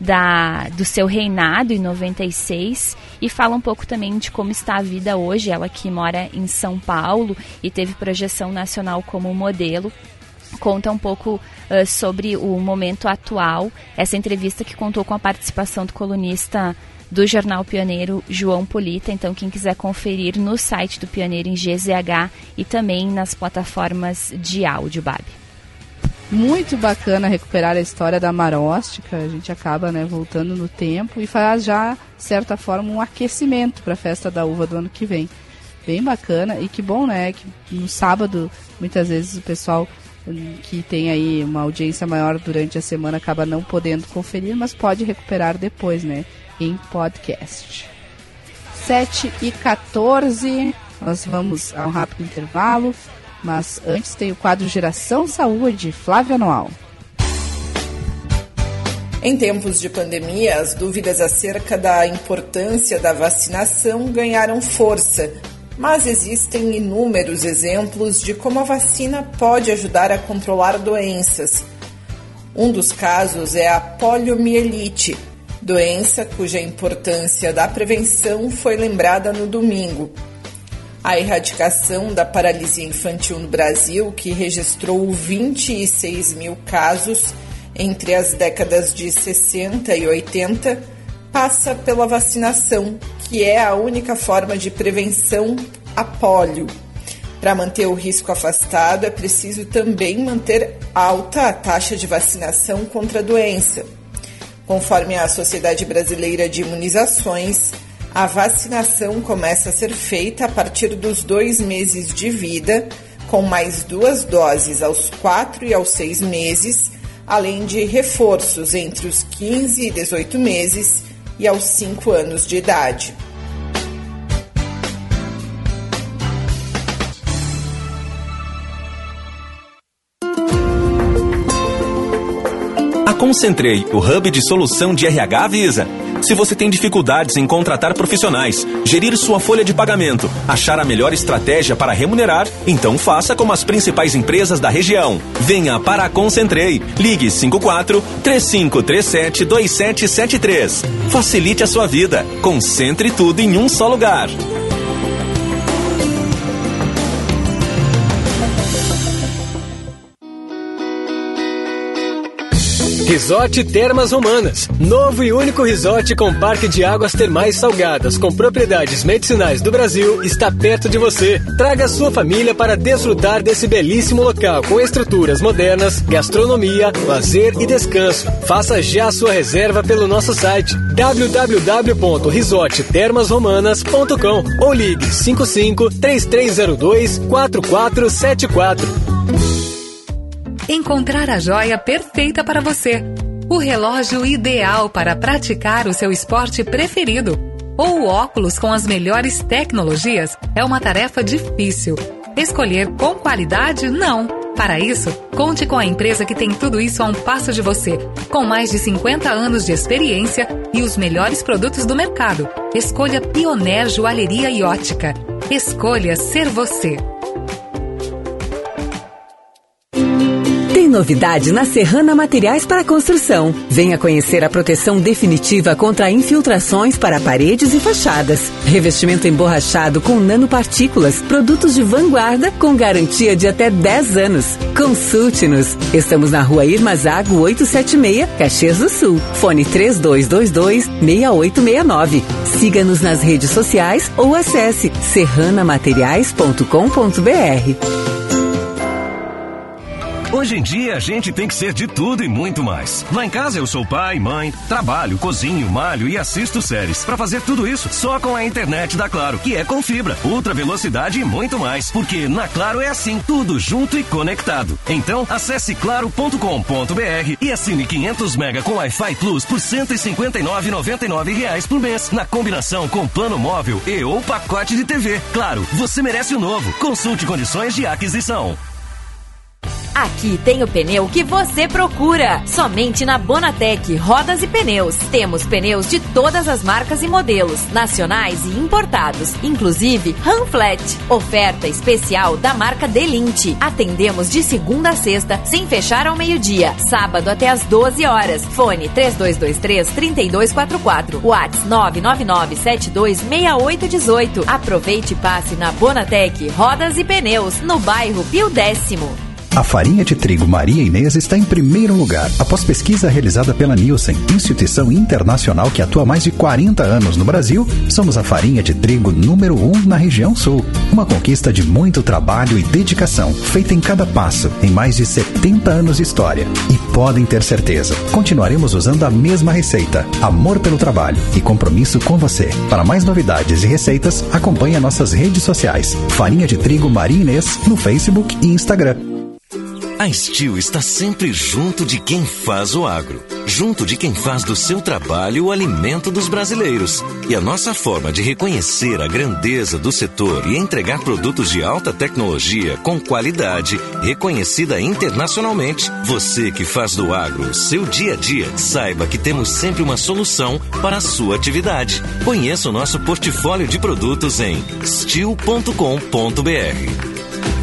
do seu reinado em 96 e fala um pouco também de como está a vida hoje. Ela que mora em São Paulo e teve projeção nacional como modelo. Conta um pouco sobre o momento atual. Essa entrevista que contou com a participação do colunista do Jornal Pioneiro, João Polita. Então, quem quiser conferir no site do Pioneiro em GZH e também nas plataformas de áudio, Babi. Muito bacana recuperar a história da Maróstica. A gente acaba, né, voltando no tempo e faz já, de certa forma, um aquecimento para a Festa da Uva do ano que vem. Bem bacana, e que bom, né, que no sábado, muitas vezes o pessoal que tem aí uma audiência maior durante a semana acaba não podendo conferir, mas pode recuperar depois, né, em podcast. 7h14, nós vamos a um rápido intervalo, mas antes tem o quadro Geração Saúde, Flávia Noal. Em tempos de pandemia, as dúvidas acerca da importância da vacinação ganharam força, mas existem inúmeros exemplos de como a vacina pode ajudar a controlar doenças. Um dos casos é a poliomielite, doença cuja importância da prevenção foi lembrada no domingo. A erradicação da paralisia infantil no Brasil, que registrou 26 mil casos entre as décadas de 60 e 80, passa pela vacinação, que é a única forma de prevenção a pólio. Para manter o risco afastado, é preciso também manter alta a taxa de vacinação contra a doença. Conforme a Sociedade Brasileira de Imunizações, a vacinação começa a ser feita a partir dos 2 meses de vida, com mais 2 doses aos 4 e aos 6 meses, além de reforços entre os 15 e 18 meses e aos 5 anos de idade. A Concentrei, o hub de solução de RH, avisa. Se você tem dificuldades em contratar profissionais, gerir sua folha de pagamento, achar a melhor estratégia para remunerar, então faça como as principais empresas da região. Venha para a Concentrei. Ligue 54-3537-2773. Facilite a sua vida. Concentre tudo em um só lugar. Resort Termas Romanas. Novo e único resort com parque de águas termais salgadas com propriedades medicinais do Brasil está perto de você. Traga sua família para desfrutar desse belíssimo local com estruturas modernas, gastronomia, lazer e descanso. Faça já sua reserva pelo nosso site www.resorttermasromanas.com ou ligue 55-3302-4474. Encontrar a joia perfeita para você. O relógio ideal para praticar o seu esporte preferido. Ou o óculos com as melhores tecnologias é uma tarefa difícil. Escolher com qualidade, não. Para isso, conte com a empresa que tem tudo isso a um passo de você, com mais de 50 anos de experiência e os melhores produtos do mercado. Escolha Pioneer Joalheria e Ótica. Escolha ser você. Tem novidade na Serrana Materiais para Construção. Venha conhecer a proteção definitiva contra infiltrações para paredes e fachadas. Revestimento emborrachado com nanopartículas, produtos de vanguarda com garantia de até 10 anos. Consulte-nos. Estamos na Rua Irma Zago 876, Caxias do Sul. Fone 3222-6869. Siga-nos nas redes sociais ou acesse serranamateriais.com.br. Hoje em dia a gente tem que ser de tudo e muito mais. Lá em casa eu sou pai, mãe, trabalho, cozinho, malho e assisto séries. Pra fazer tudo isso só com a internet da Claro, que é com fibra, ultra velocidade e muito mais. Porque na Claro é assim, tudo junto e conectado. Então acesse claro.com.br e assine 500 mega com Wi-Fi Plus por R$ 159,99 por mês. Na combinação com plano móvel e ou pacote de TV. Claro, você merece o novo. Consulte condições de aquisição. Aqui tem o pneu que você procura. Somente na Bonatec Rodas e Pneus. Temos pneus de todas as marcas e modelos, nacionais e importados, inclusive Ranflat. Oferta especial da marca Delinte. Atendemos de segunda a sexta, sem fechar ao meio-dia. Sábado até às 12 horas. Fone 3223-3244. WhatsApp 999726818. Aproveite e passe na Bonatec Rodas e Pneus, no bairro Pio Décimo. A farinha de trigo Maria Inês está em primeiro lugar, após pesquisa realizada pela Nielsen, instituição internacional que atua há mais de 40 anos no Brasil. Somos a farinha de trigo número 1 na região sul. Uma conquista de muito trabalho e dedicação, feita em cada passo, em mais de 70 anos de história. E podem ter certeza, continuaremos usando a mesma receita, amor pelo trabalho e compromisso com você. Para mais novidades e receitas, acompanhe nossas redes sociais. Farinha de trigo Maria Inês no Facebook e Instagram. A Steel está sempre junto de quem faz o agro, junto de quem faz do seu trabalho o alimento dos brasileiros. E a nossa forma de reconhecer a grandeza do setor e entregar produtos de alta tecnologia com qualidade, reconhecida internacionalmente. Você que faz do agro o seu dia a dia, saiba que temos sempre uma solução para a sua atividade. Conheça o nosso portfólio de produtos em steel.com.br.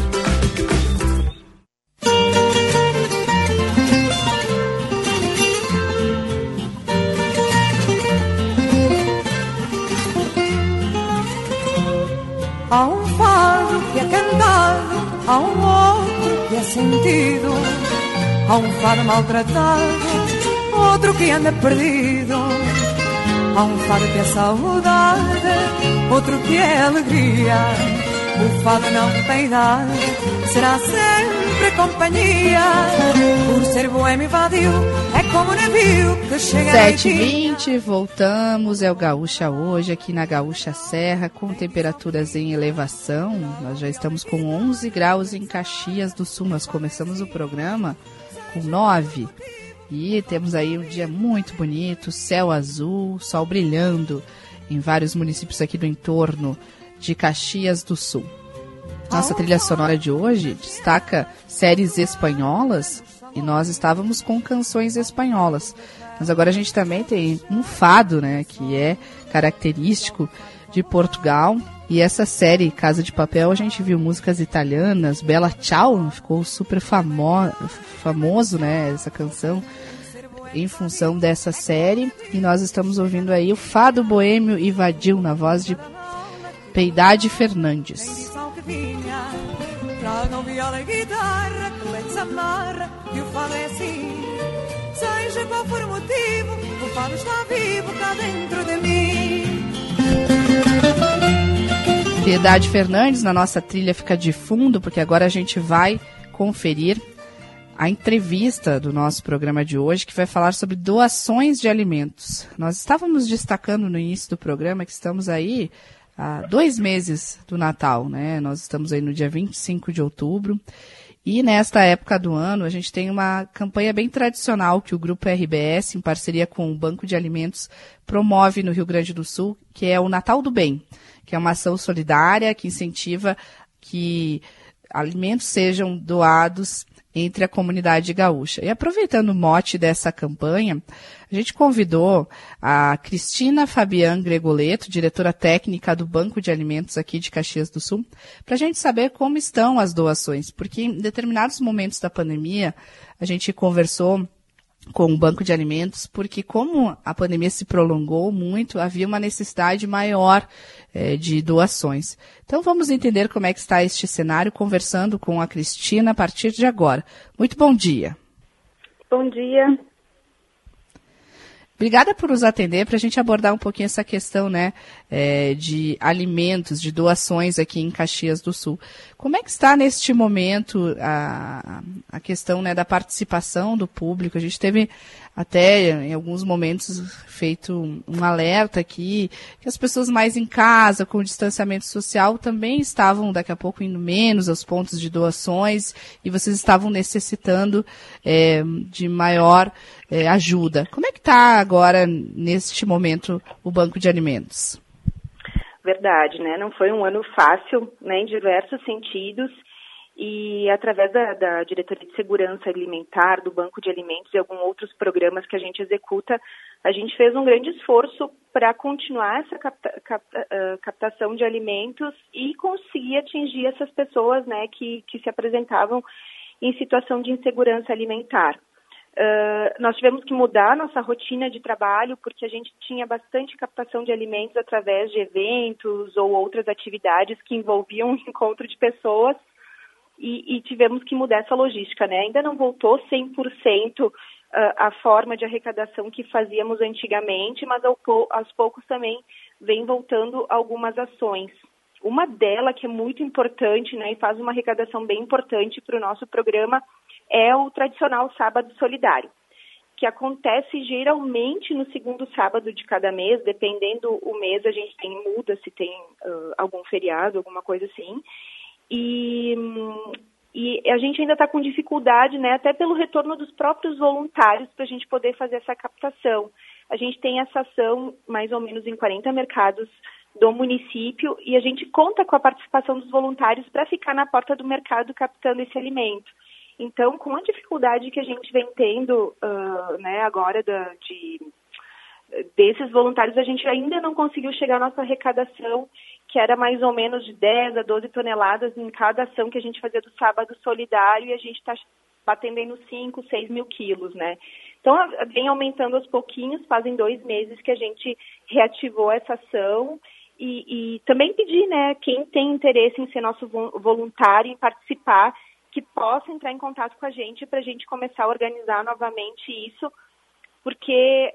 Há um fado que é cantado, há um outro que é sentido, há um fado maltratado, outro que anda perdido, há um fado que é saudade, outro que é alegria. O fado não tem idade, será sempre companhia. Por ser boêmio e vadio, é como um navio que chega a 7h20, voltamos, é o Gaúcha hoje, aqui na Gaúcha Serra, com temperaturas em elevação. Nós já estamos com 11 graus em Caxias do Sul, nós começamos o programa com 9. E temos aí um dia muito bonito, céu azul, sol brilhando em vários municípios aqui do entorno de Caxias do Sul. Nossa trilha sonora de hoje destaca séries espanholas e nós estávamos com canções espanholas. Mas agora a gente também tem um fado, né, que é característico de Portugal. E essa série Casa de Papel a gente viu músicas italianas, Bella Ciao, ficou super famoso, né, essa canção em função dessa série. E nós estamos ouvindo aí o fado boêmio e vadio na voz de Piedade Fernandes. Tragam viola e guitarra, que leite se amarra, e o fado é assim. Seja qual for o motivo, o fado está vivo cá dentro de mim. Piedade Fernandes, na nossa trilha fica de fundo, porque agora a gente vai conferir a entrevista do nosso programa de hoje, que vai falar sobre doações de alimentos. Nós estávamos destacando no início do programa que estamos aí há 2 meses do Natal, né? Nós estamos aí no dia 25 de outubro e nesta época do ano a gente tem uma campanha bem tradicional que o Grupo RBS, em parceria com o Banco de Alimentos, promove no Rio Grande do Sul, que é o Natal do Bem, que é uma ação solidária que incentiva que alimentos sejam doados entre a comunidade gaúcha. E aproveitando o mote dessa campanha, a gente convidou a Cristina Fabian Gregoleto, diretora técnica do Banco de Alimentos aqui de Caxias do Sul, para a gente saber como estão as doações, porque em determinados momentos da pandemia a gente conversou com o Banco de Alimentos, porque como a pandemia se prolongou muito, havia uma necessidade maior de doações. Então vamos entender como é que está este cenário, conversando com a Cristina a partir de agora. Muito bom dia. Bom dia. Obrigada por nos atender, para a gente abordar um pouquinho essa questão, né, de alimentos, de doações aqui em Caxias do Sul. Como é que está neste momento a questão, né, da participação do público? A gente teve até em alguns momentos feito um alerta aqui, que as pessoas mais em casa, com o distanciamento social, também estavam daqui a pouco indo menos aos pontos de doações e vocês estavam necessitando de maior ajuda. Como é que está agora, neste momento, o Banco de Alimentos? Verdade, né? Não foi um ano fácil, né, em diversos sentidos. E através da Diretoria de Segurança Alimentar, do Banco de Alimentos e alguns outros programas que a gente executa, a gente fez um grande esforço para continuar essa captação de alimentos e conseguir atingir essas pessoas, né, que se apresentavam em situação de insegurança alimentar. Nós tivemos que mudar a nossa rotina de trabalho porque a gente tinha bastante captação de alimentos através de eventos ou outras atividades que envolviam o encontro de pessoas. E tivemos que mudar essa logística, né? Ainda não voltou 100% a forma de arrecadação que fazíamos antigamente, mas aos poucos também vem voltando algumas ações. Uma delas que é muito importante, né, e faz uma arrecadação bem importante para o nosso programa é o tradicional Sábado Solidário, que acontece geralmente no segundo sábado de cada mês, dependendo o mês a gente muda se tem algum feriado, alguma coisa assim. E a gente ainda está com dificuldade, né, até pelo retorno dos próprios voluntários para a gente poder fazer essa captação. A gente tem essa ação mais ou menos em 40 mercados do município e a gente conta com a participação dos voluntários para ficar na porta do mercado captando esse alimento. Então, com a dificuldade que a gente vem tendo né, agora desses voluntários, a gente ainda não conseguiu chegar à nossa arrecadação, que era mais ou menos de 10 a 12 toneladas em cada ação que a gente fazia do Sábado Solidário, e a gente está batendo aí nos 5, 6 mil quilos, né? Então, vem aumentando aos pouquinhos, fazem 2 meses que a gente reativou essa ação, e também pedir, né, quem tem interesse em ser nosso voluntário, em participar, que possa entrar em contato com a gente para a gente começar a organizar novamente isso, porque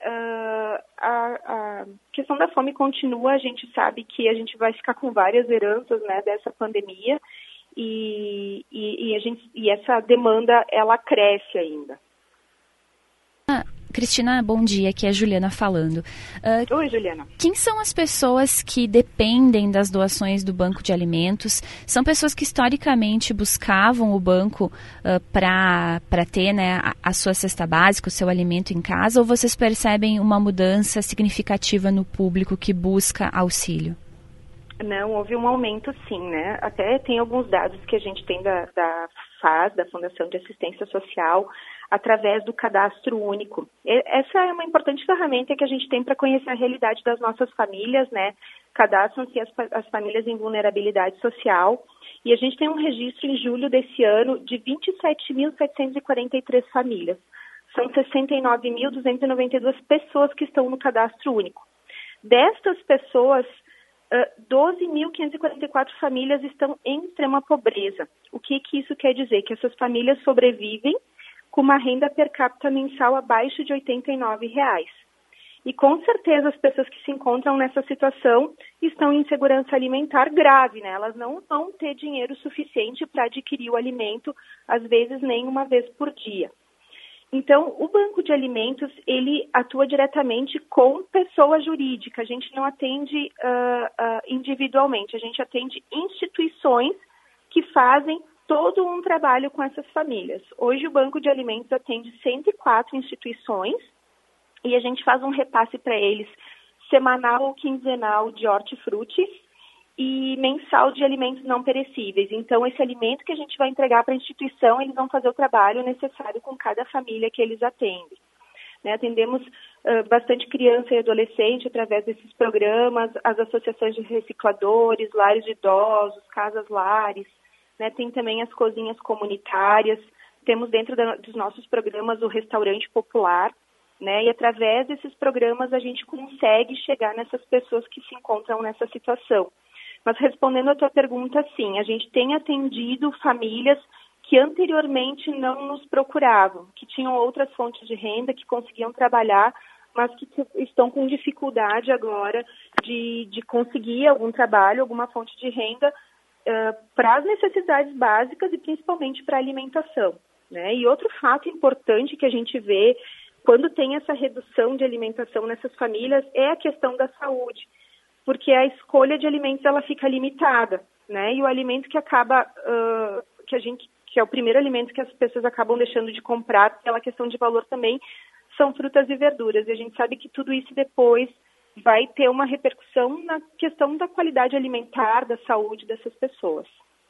a questão da fome continua, a gente sabe que a gente vai ficar com várias heranças, né, dessa pandemia e essa demanda, ela cresce ainda. Cristina, bom dia, aqui é a Juliana falando. Oi, Juliana. Quem são as pessoas que dependem das doações do Banco de Alimentos? São pessoas que historicamente buscavam o banco para ter, né, a sua cesta básica, o seu alimento em casa, ou vocês percebem uma mudança significativa no público que busca auxílio? Não, houve um aumento sim, né? Até tem alguns dados que a gente tem da FAS, da Fundação de Assistência Social, através do Cadastro Único. Essa é uma importante ferramenta que a gente tem para conhecer a realidade das nossas famílias, né? Cadastram-se as famílias em vulnerabilidade social, e a gente tem um registro em julho desse ano de 27.743 famílias. São 69.292 pessoas que estão no Cadastro Único. Destas pessoas, 12.544 famílias estão em extrema pobreza. O que isso quer dizer? Que essas famílias sobrevivem com uma renda per capita mensal abaixo de R$ 89. E com certeza as pessoas que se encontram nessa situação estão em insegurança alimentar grave, né? Elas não vão ter dinheiro suficiente para adquirir o alimento, às vezes nem uma vez por dia. Então, o Banco de Alimentos, ele atua diretamente com pessoa jurídica. A gente não atende individualmente, a gente atende instituições que fazem todo um trabalho com essas famílias. Hoje o Banco de Alimentos atende 104 instituições e a gente faz um repasse para eles semanal ou quinzenal de hortifrutis e mensal de alimentos não perecíveis. Então, esse alimento que a gente vai entregar para a instituição, eles vão fazer o trabalho necessário com cada família que eles atendem. Né, atendemos bastante criança e adolescente através desses programas, as associações de recicladores, lares de idosos, casas-lares, né, tem também as cozinhas comunitárias, temos dentro dos nossos programas o restaurante popular, né, e através desses programas a gente consegue chegar nessas pessoas que se encontram nessa situação. Mas respondendo a tua pergunta, sim, a gente tem atendido famílias que anteriormente não nos procuravam, que tinham outras fontes de renda, que conseguiam trabalhar, mas que estão com dificuldade agora de conseguir algum trabalho, alguma fonte de renda para as necessidades básicas e principalmente para a alimentação. Né? E outro fato importante que a gente vê quando tem essa redução de alimentação nessas famílias é a questão da saúde, porque a escolha de alimentos ela fica limitada, né? E o alimento que acaba, que é o primeiro alimento que as pessoas acabam deixando de comprar, pela questão de valor também, são frutas e verduras. E a gente sabe que tudo isso depois vai ter uma repercussão na questão da qualidade alimentar, da saúde dessas pessoas.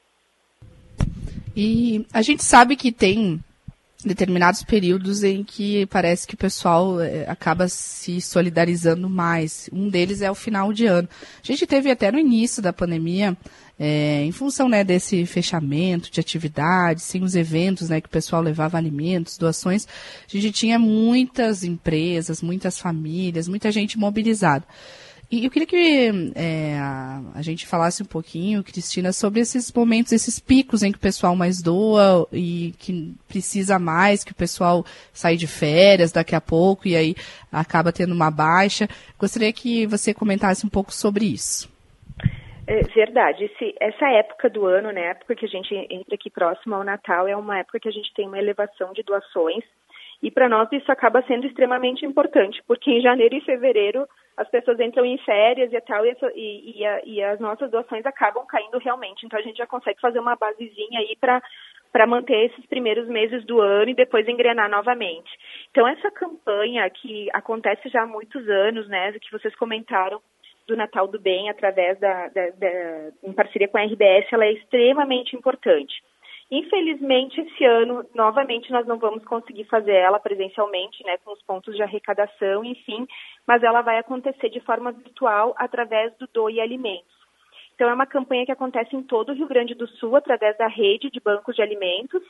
E a gente sabe que tem determinados períodos em que parece que o pessoal acaba se solidarizando mais. Um deles é o final de ano. A gente teve até no início da pandemia, em função, né, desse fechamento de atividades, sem os eventos, né, que o pessoal levava alimentos, doações, a gente tinha muitas empresas, muitas famílias, muita gente mobilizada. E eu queria que a gente falasse um pouquinho, Cristina, sobre esses momentos, esses picos em que o pessoal mais doa e que precisa mais, que o pessoal sai de férias daqui a pouco e aí acaba tendo uma baixa. Gostaria que você comentasse um pouco sobre isso. É verdade. Essa época do ano, né, a época que a gente entra aqui próximo ao Natal, é uma época que a gente tem uma elevação de doações. E para nós isso acaba sendo extremamente importante, porque em janeiro e fevereiro as pessoas entram em férias e tal, e as nossas doações acabam caindo realmente. Então a gente já consegue fazer uma basezinha aí para manter esses primeiros meses do ano e depois engrenar novamente. Então essa campanha que acontece já há muitos anos, né, que vocês comentaram, do Natal do Bem, através em parceria com a RBS, ela é extremamente importante. Infelizmente, esse ano, novamente, nós não vamos conseguir fazer ela presencialmente, né, com os pontos de arrecadação, enfim, mas ela vai acontecer de forma virtual através do Doe Alimentos. Então, é uma campanha que acontece em todo o Rio Grande do Sul, através da rede de bancos de alimentos.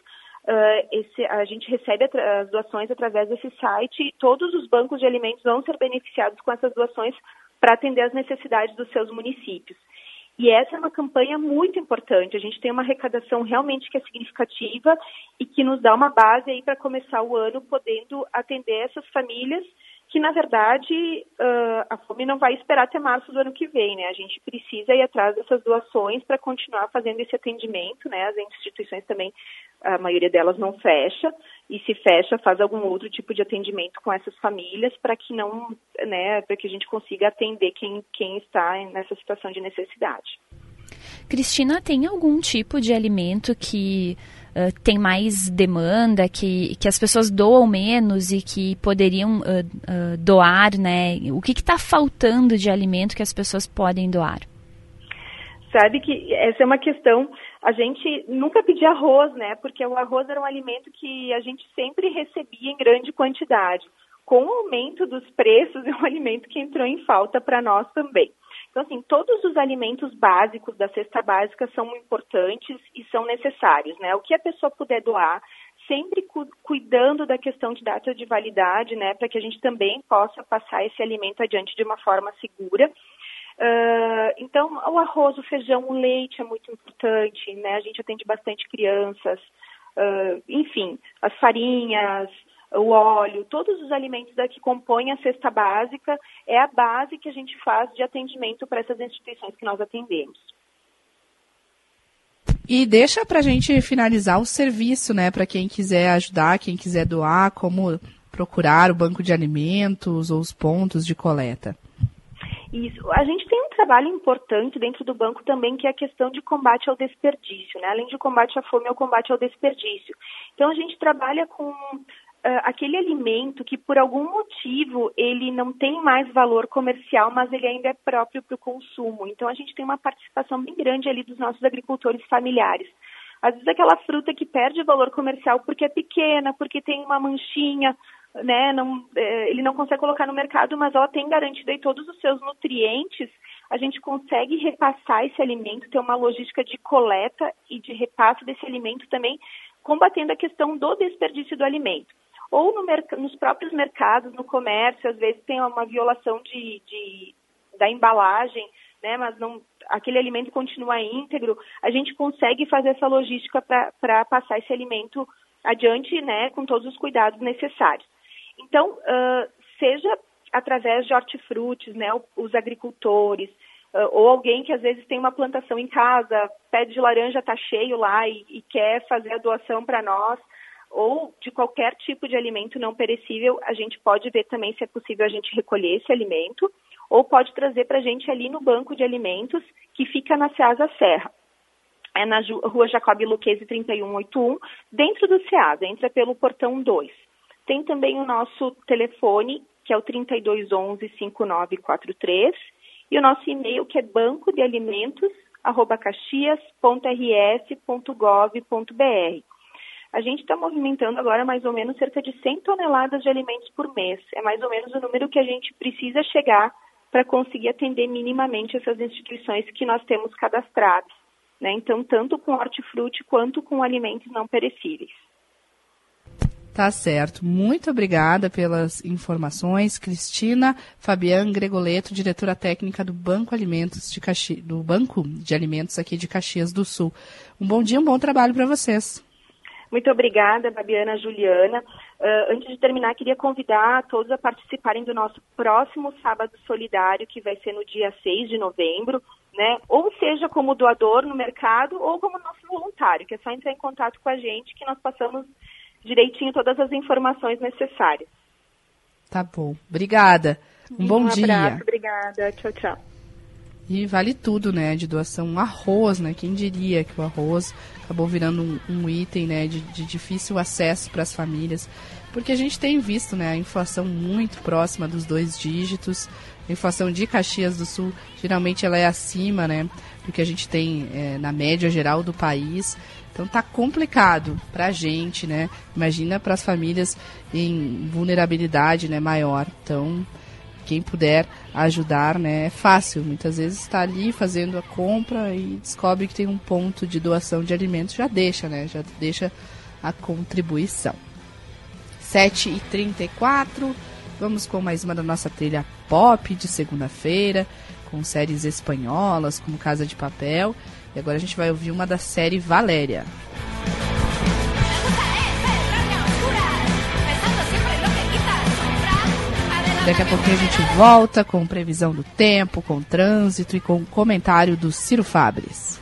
A gente recebe as doações através desse site e todos os bancos de alimentos vão ser beneficiados com essas doações para atender às necessidades dos seus municípios. E essa é uma campanha muito importante. A gente tem uma arrecadação realmente que é significativa e que nos dá uma base aí para começar o ano podendo atender essas famílias que, na verdade, a fome não vai esperar até março do ano que vem, né? A gente precisa ir atrás dessas doações para continuar fazendo esse atendimento, né? As instituições também, a maioria delas não fecha, e se fecha, faz algum outro tipo de atendimento com essas famílias para que não, né, para que a gente consiga atender quem está nessa situação de necessidade. Cristina, tem algum tipo de alimento que tem mais demanda, que as pessoas doam menos e que poderiam doar, né? O que está faltando de alimento que as pessoas podem doar? Sabe que essa é uma questão, a gente nunca pedia arroz, né? Porque o arroz era um alimento que a gente sempre recebia em grande quantidade. Com o aumento dos preços, é um alimento que entrou em falta para nós também. Então, assim, todos os alimentos básicos da cesta básica são importantes e são necessários, né? O que a pessoa puder doar, sempre cuidando da questão de data de validade, né? Para que a gente também possa passar esse alimento adiante de uma forma segura. Então, o arroz, o feijão, o leite é muito importante, né? A gente atende bastante crianças, enfim, as farinhas, o óleo, todos os alimentos que compõem a cesta básica é a base que a gente faz de atendimento para essas instituições que nós atendemos. E deixa para a gente finalizar o serviço, né, para quem quiser ajudar, quem quiser doar, como procurar o banco de alimentos ou os pontos de coleta. Isso. A gente tem um trabalho importante dentro do banco também, que é a questão de combate ao desperdício, né? Além de combate à fome, é o combate ao desperdício. Então, a gente trabalha com aquele alimento que por algum motivo ele não tem mais valor comercial, mas ele ainda é próprio para o consumo. Então a gente tem uma participação bem grande ali dos nossos agricultores familiares. Às vezes aquela fruta que perde valor comercial porque é pequena, porque tem uma manchinha, né? Ele não consegue colocar no mercado, mas ela tem garantido aí todos os seus nutrientes. A gente consegue repassar esse alimento, ter uma logística de coleta e de repasse desse alimento também, combatendo a questão do desperdício do alimento. Ou nos próprios mercados, no comércio, às vezes tem uma violação da embalagem, né, mas aquele alimento continua íntegro. A gente consegue fazer essa logística para passar esse alimento adiante, né, com todos os cuidados necessários. Então, seja através de hortifrutis, né, os agricultores, ou alguém que às vezes tem uma plantação em casa, pé de laranja está cheio lá e quer fazer a doação para nós, ou de qualquer tipo de alimento não perecível, a gente pode ver também se é possível a gente recolher esse alimento, ou pode trazer para a gente ali no banco de alimentos que fica na Ceasa Serra. É na Rua Jacob Lucchesi 3181, dentro do Ceasa, entra pelo portão 2. Tem também o nosso telefone, que é o 3211-5943, e o nosso e-mail, que é bancodealimentos@caxias.rs.gov.br. A gente está movimentando agora mais ou menos cerca de 100 toneladas de alimentos por mês. É mais ou menos o número que a gente precisa chegar para conseguir atender minimamente essas instituições que nós temos cadastradas, né? Então, tanto com hortifruti quanto com alimentos não perecíveis. Tá certo. Muito obrigada pelas informações. Cristina Fabian Gregoleto, diretora técnica do Banco de Alimentos aqui de Caxias do Sul. Um bom dia, um bom trabalho para vocês. Muito obrigada, Babiana, Juliana. Antes de terminar, queria convidar todos a participarem do nosso próximo Sábado Solidário, que vai ser no dia 6 de novembro, né? Ou seja, como doador no mercado ou como nosso voluntário, que é só entrar em contato com a gente que nós passamos direitinho todas as informações necessárias. Tá bom. Obrigada. Um bom dia. Um abraço, obrigada. Tchau, tchau. E vale tudo, né, de doação. Um arroz, né, quem diria que o arroz acabou virando um item, né, de difícil acesso para as famílias, porque a gente tem visto, né, a inflação muito próxima dos 2 dígitos. A inflação de Caxias do Sul, geralmente ela é acima, né, do que a gente tem na média geral do país. Então tá complicado pra gente, né, imagina para as famílias em vulnerabilidade, né, maior. Então, quem puder ajudar, né, é fácil. Muitas vezes está ali fazendo a compra e descobre que tem um ponto de doação de alimentos, já deixa a contribuição. 7h34, vamos com mais uma da nossa trilha pop de segunda-feira, com séries espanholas, como Casa de Papel. E agora a gente vai ouvir uma da série Valéria. Daqui a pouquinho a gente volta com previsão do tempo, com trânsito e com o comentário do Ciro Fabres.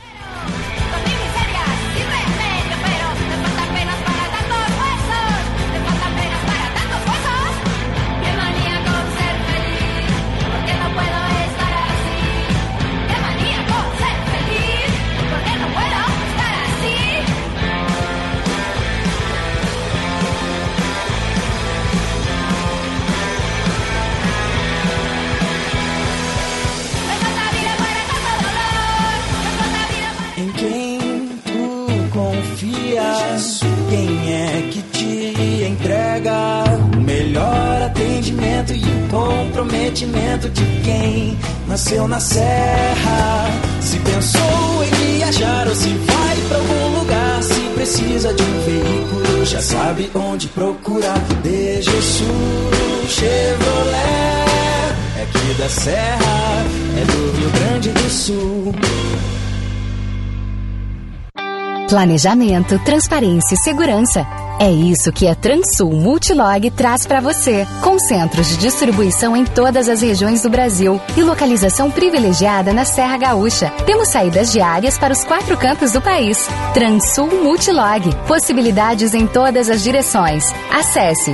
Quem é que te entrega o melhor atendimento e o comprometimento de quem nasceu na serra? Se pensou em viajar ou se vai pra algum lugar, se precisa de um veículo, já sabe onde procurar. De Jesus Chevrolet, é aqui da Serra, é do Rio Grande do Sul. Planejamento, transparência e segurança. É isso que a Transul Multilog traz para você, com centros de distribuição em todas as regiões do Brasil e localização privilegiada na Serra Gaúcha. Temos saídas diárias para os 4 cantos do país. Transul Multilog, possibilidades em todas as direções. Acesse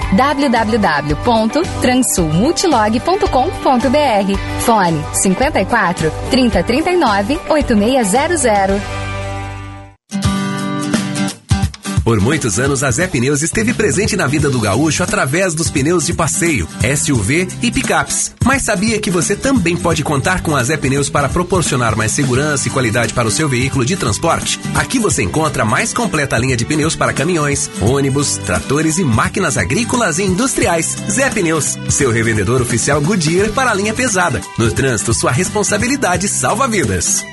www.transulmultilog.com.br. Fone 54 3039 8600. Por muitos anos, a Zé Pneus esteve presente na vida do gaúcho através dos pneus de passeio, SUV e picapes. Mas sabia que você também pode contar com a Zé Pneus para proporcionar mais segurança e qualidade para o seu veículo de transporte? Aqui você encontra a mais completa linha de pneus para caminhões, ônibus, tratores e máquinas agrícolas e industriais. Zé Pneus, seu revendedor oficial Goodyear para a linha pesada. No trânsito, sua responsabilidade salva vidas.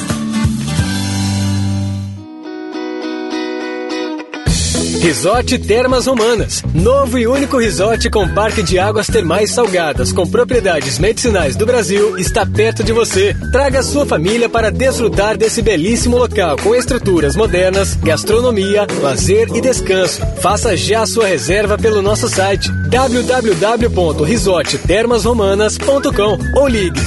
Resort Termas Romanas. Novo e único resort com parque de águas termais salgadas com propriedades medicinais do Brasil está perto de você. Traga sua família para desfrutar desse belíssimo local com estruturas modernas, gastronomia, lazer e descanso. Faça já sua reserva pelo nosso site www.resorttermasromanas.com ou ligue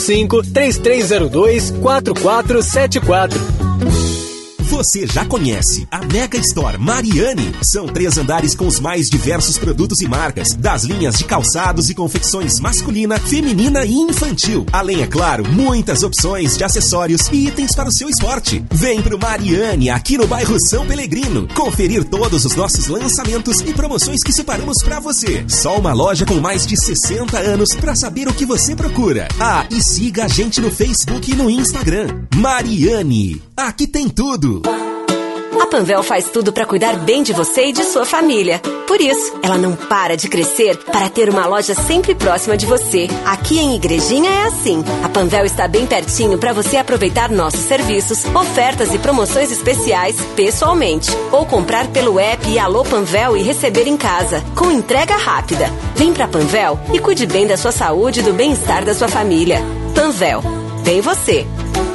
55-3302-4474. Você já conhece a Mega Store Mariani? São 3 andares com os mais diversos produtos e marcas, das linhas de calçados e confecções masculina, feminina e infantil. Além, é claro, muitas opções de acessórios e itens para o seu esporte. Vem pro Mariani, aqui no bairro São Pelegrino, conferir todos os nossos lançamentos e promoções que separamos para você. Só uma loja com mais de 60 anos para saber o que você procura. Ah, e siga a gente no Facebook e no Instagram. Mariani, aqui tem tudo. A Panvel faz tudo para cuidar bem de você e de sua família. Por isso, ela não para de crescer para ter uma loja sempre próxima de você. Aqui em Igrejinha é assim. A Panvel está bem pertinho para você aproveitar nossos serviços, ofertas e promoções especiais pessoalmente. Ou comprar pelo app e Alô Panvel e receber em casa, com entrega rápida. Vem pra Panvel e cuide bem da sua saúde e do bem-estar da sua família. Panvel, bem você.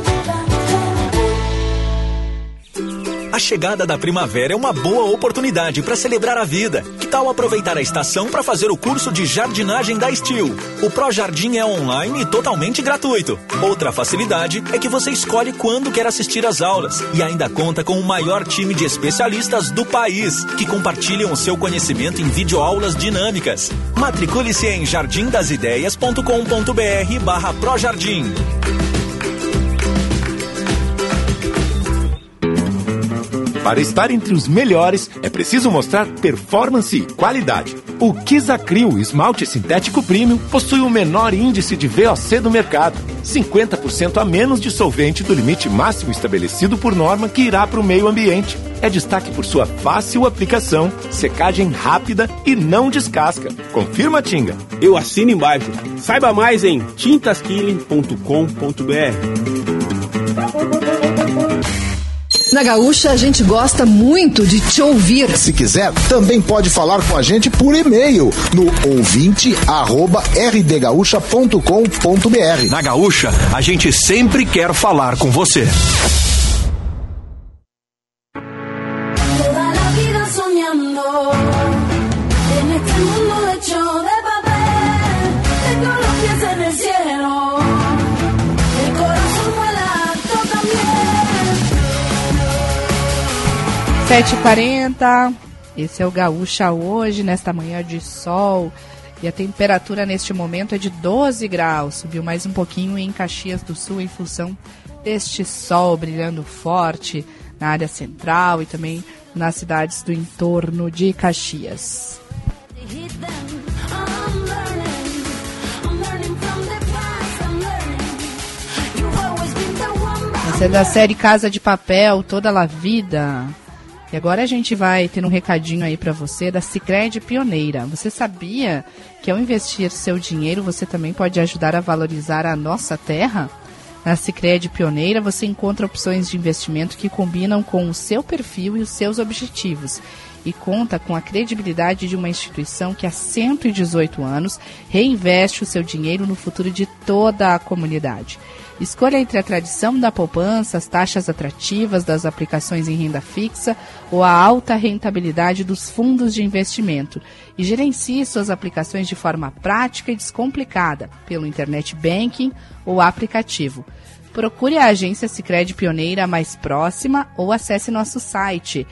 A chegada da primavera é uma boa oportunidade para celebrar a vida. Que tal aproveitar a estação para fazer o curso de jardinagem da Estil? O ProJardim é online e totalmente gratuito. Outra facilidade é que você escolhe quando quer assistir às aulas e ainda conta com o maior time de especialistas do país, que compartilham o seu conhecimento em videoaulas dinâmicas. Matricule-se em jardimdasideias.com.br/projardim. Para estar entre os melhores, é preciso mostrar performance e qualidade. O Kisacril esmalte sintético premium possui o menor índice de VOC do mercado, 50% a menos de solvente do limite máximo estabelecido por norma que irá para o meio ambiente. É destaque por sua fácil aplicação, secagem rápida e não descasca. Confirma, Tinga. Eu assino embaixo. Saiba mais em tintaskilling.com.br. Na Gaúcha, a gente gosta muito de te ouvir. Se quiser, também pode falar com a gente por e-mail no ouvinte@rdgaúcha.com.br. Na Gaúcha, a gente sempre quer falar com você. Sete 7h40, esse é o Gaúcha hoje, nesta manhã de sol, e a temperatura neste momento é de 12 graus, subiu mais um pouquinho em Caxias do Sul em função deste sol brilhando forte na área central e também nas cidades do entorno de Caxias. Essa é da série Casa de Papel, Toda a Vida. E agora a gente vai ter um recadinho aí para você da Sicredi Pioneira. Você sabia que ao investir seu dinheiro você também pode ajudar a valorizar a nossa terra? Na Sicredi Pioneira você encontra opções de investimento que combinam com o seu perfil e os seus objetivos. E conta com a credibilidade de uma instituição que há 118 anos reinveste o seu dinheiro no futuro de toda a comunidade. Escolha entre a tradição da poupança, as taxas atrativas das aplicações em renda fixa ou a alta rentabilidade dos fundos de investimento e gerencie suas aplicações de forma prática e descomplicada pelo Internet Banking ou aplicativo. Procure a agência Sicredi Pioneira mais próxima ou acesse nosso site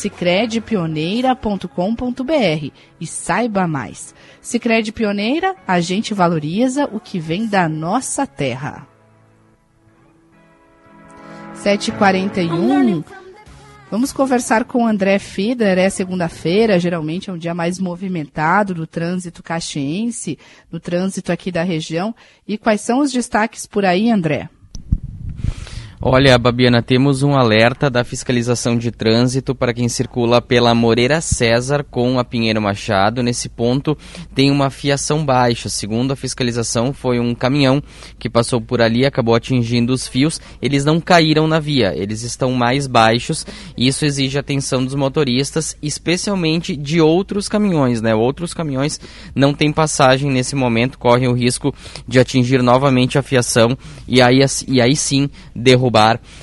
sicredipioneira.com.br e saiba mais. Sicredi Pioneira, a gente valoriza o que vem da nossa terra. 7h41, Vamos conversar com o André Fiedler. É segunda-feira, geralmente é um dia mais movimentado do trânsito caxiense, no trânsito aqui da região. E quais são os destaques por aí, André? Olha, Babiana, temos um alerta da fiscalização de trânsito para quem circula pela Moreira César com a Pinheiro Machado. Nesse ponto tem uma fiação baixa. Segundo a fiscalização, foi um caminhão que passou por ali, acabou atingindo os fios. Eles não caíram na via, eles estão mais baixos e isso exige atenção dos motoristas, especialmente de outros caminhões, né? Outros caminhões não têm passagem nesse momento, correm o risco de atingir novamente a fiação e aí sim derrubar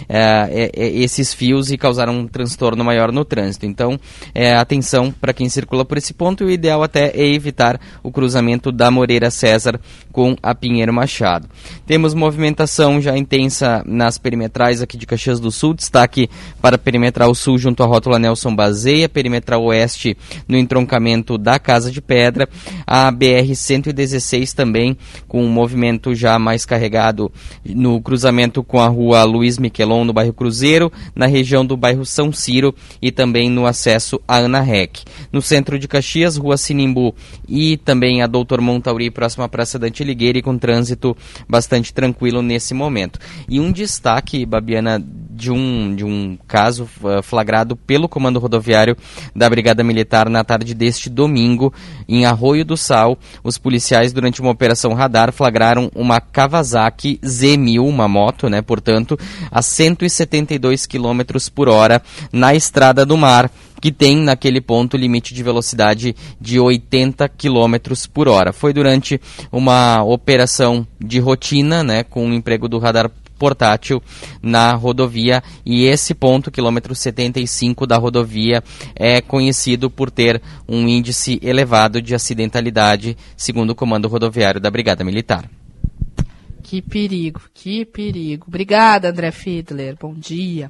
esses fios e causar um transtorno maior no trânsito. Então, atenção para quem circula por esse ponto, e o ideal até é evitar o cruzamento da Moreira César com a Pinheiro Machado. Temos movimentação já intensa nas perimetrais aqui de Caxias do Sul, destaque para a Perimetral Sul junto à rótula Nelson Bazeia, Perimetral Oeste no entroncamento da Casa de Pedra, a BR-116 também com um movimento já mais carregado no cruzamento com a rua Luiz Miquelon, no bairro Cruzeiro, na região do bairro São Ciro e também no acesso à Ana Rec. No centro de Caxias, rua Sinimbu e também a Doutor Montauri, próxima à Praça da Antiligueira, com trânsito bastante tranquilo nesse momento. E um destaque, Babiana, de um caso flagrado pelo Comando Rodoviário da Brigada Militar na tarde deste domingo, em Arroio do Sal. Os policiais, durante uma operação radar, flagraram uma Kawasaki Z1000, uma moto, né, portanto, a 172 km por hora na Estrada do Mar, que tem naquele ponto limite de velocidade de 80 km por hora. Foi durante uma operação de rotina, né, com o emprego do radar portátil na rodovia, e esse ponto, quilômetro 75 da rodovia, é conhecido por ter um índice elevado de acidentalidade, segundo o Comando Rodoviário da Brigada Militar. Que perigo, que perigo. Obrigada, André Fiedler. Bom dia.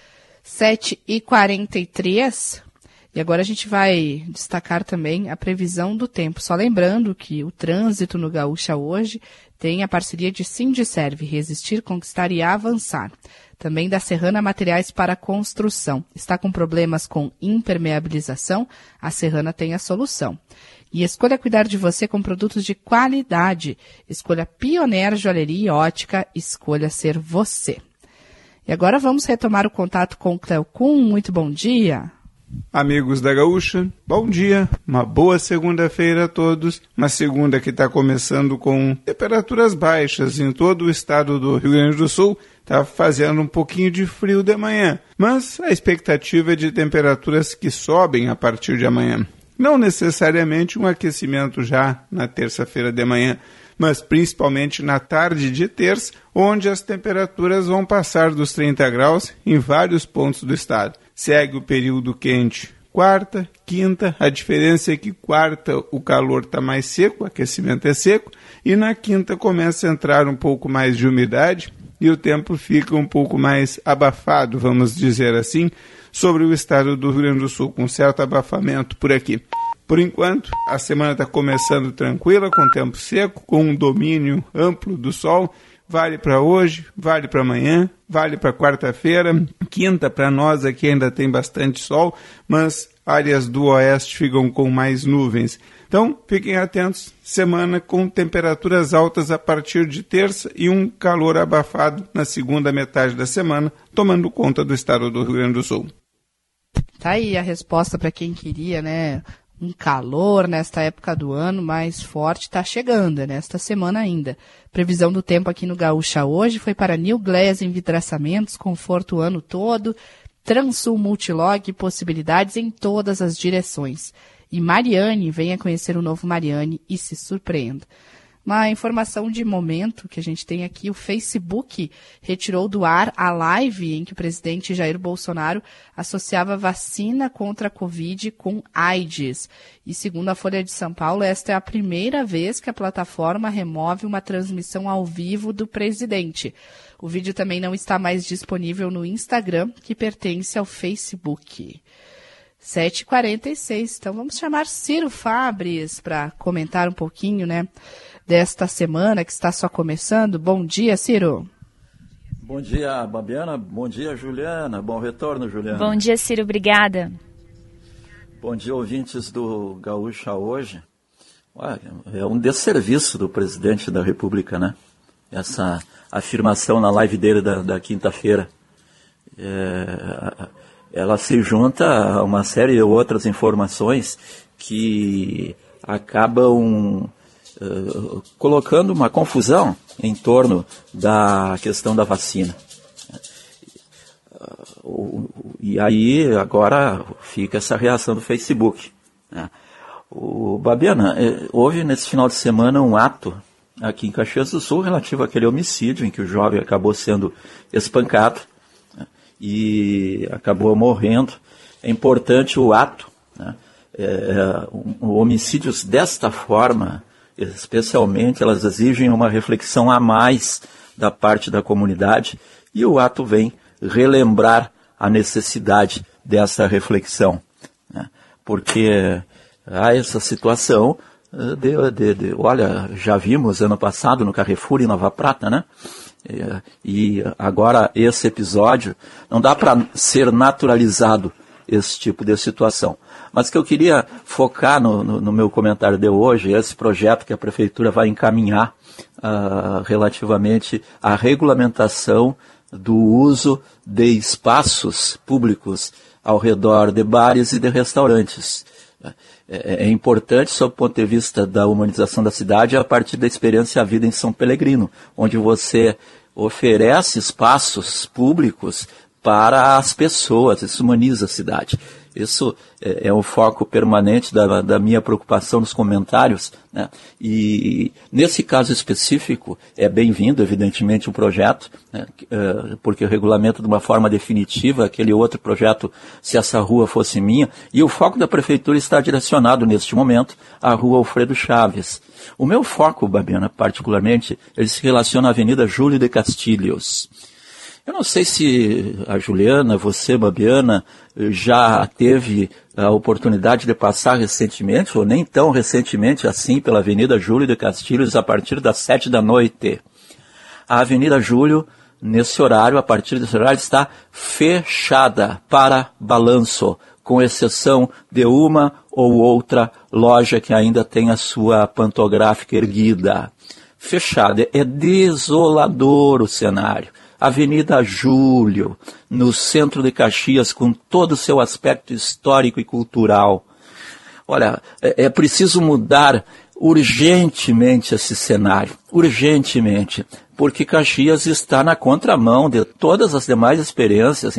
7h43. E agora a gente vai destacar também a previsão do tempo. Só lembrando que o trânsito no Gaúcha hoje tem a parceria de Sindiserve, Resistir, Conquistar e Avançar. Também da Serrana Materiais para Construção. Está com problemas com impermeabilização? A Serrana tem a solução. E escolha cuidar de você com produtos de qualidade. Escolha Pioneer Joalheria e Ótica. Escolha ser você. E agora vamos retomar o contato com o Cleo Kuhn. Muito bom dia. Amigos da Gaúcha, bom dia, uma boa segunda-feira a todos, uma segunda que está começando com temperaturas baixas em todo o estado do Rio Grande do Sul, está fazendo um pouquinho de frio de manhã, mas a expectativa é de temperaturas que sobem a partir de amanhã. Não necessariamente um aquecimento já na terça-feira de manhã, mas principalmente na tarde de terça, onde as temperaturas vão passar dos 30 graus em vários pontos do estado. Segue o período quente quarta, quinta, a diferença é que quarta o calor está mais seco, o aquecimento é seco, e na quinta começa a entrar um pouco mais de umidade e o tempo fica um pouco mais abafado, vamos dizer assim, sobre o estado do Rio Grande do Sul, com certo abafamento por aqui. Por enquanto, a semana está começando tranquila, com tempo seco, com um domínio amplo do sol. Vale para hoje, vale para amanhã, vale para quarta-feira. Quinta, para nós aqui ainda tem bastante sol, mas áreas do oeste ficam com mais nuvens. Então, fiquem atentos, semana com temperaturas altas a partir de terça e um calor abafado na segunda metade da semana, tomando conta do estado do Rio Grande do Sul. Tá aí a resposta para quem queria, né? Um calor nesta época do ano mais forte está chegando, nesta semana ainda. Previsão do tempo aqui no Gaúcha hoje foi para New Glass Envidraçamentos, conforto o ano todo, Transul Multilog, possibilidades em todas as direções. E Mariane, venha conhecer o novo Mariane e se surpreenda. Uma informação de momento que a gente tem aqui, o Facebook retirou do ar a live em que o presidente Jair Bolsonaro associava vacina contra a Covid com AIDS. E segundo a Folha de São Paulo, esta é a primeira vez que a plataforma remove uma transmissão ao vivo do presidente. O vídeo também não está mais disponível no Instagram, que pertence ao Facebook. 7h46, então vamos chamar Ciro Fabres para comentar um pouquinho, né, desta semana que está só começando. Bom dia, Ciro. Bom dia, Babiana. Bom dia, Juliana. Bom retorno, Juliana. Bom dia, Ciro. Obrigada. Bom dia, ouvintes do Gaúcha Hoje. É um desserviço do presidente da República, né? Essa afirmação na live dele da quinta-feira. Ela se junta a uma série de outras informações que acabam colocando uma confusão em torno da questão da vacina. E aí agora fica essa reação do Facebook, né? Babiana, houve nesse final de semana um ato aqui em Caxias do Sul relativo àquele homicídio em que o jovem acabou sendo espancado, né, e acabou morrendo. É importante o ato, né? Homicídios desta forma, especialmente, elas exigem uma reflexão a mais da parte da comunidade, e o ato vem relembrar a necessidade dessa reflexão, né? Porque há essa situação olha, já vimos ano passado no Carrefour em Nova Prata, né? E agora esse episódio, não dá para ser naturalizado esse tipo de situação. Mas que eu queria focar no meu comentário de hoje, esse projeto que a Prefeitura vai encaminhar relativamente à regulamentação do uso de espaços públicos ao redor de bares e de restaurantes. É importante, sob o ponto de vista da humanização da cidade, a partir da experiência Vida em São Pelegrino, onde você oferece espaços públicos para as pessoas, isso humaniza a cidade. Isso é um foco permanente da minha preocupação nos comentários, né? E nesse caso específico é bem-vindo, evidentemente, o projeto, né? Porque regulamenta de uma forma definitiva aquele outro projeto, Se Essa Rua Fosse Minha, e o foco da Prefeitura está direcionado neste momento à Rua Alfredo Chaves. O meu foco, Babiana, particularmente, ele se relaciona à Avenida Júlio de Castilhos. Eu não sei se a Juliana, você, Babiana, já teve a oportunidade de passar recentemente, ou nem tão recentemente assim, pela Avenida Júlio de Castilhos a partir das 19h. A Avenida Júlio, nesse horário, a partir desse horário, está fechada para balanço, com exceção de uma ou outra loja que ainda tem a sua pantográfica erguida. Fechada, é desolador o cenário. Avenida Júlio, no centro de Caxias, com todo o seu aspecto histórico e cultural. Olha, é preciso mudar urgentemente esse cenário, urgentemente, porque Caxias está na contramão de todas as demais experiências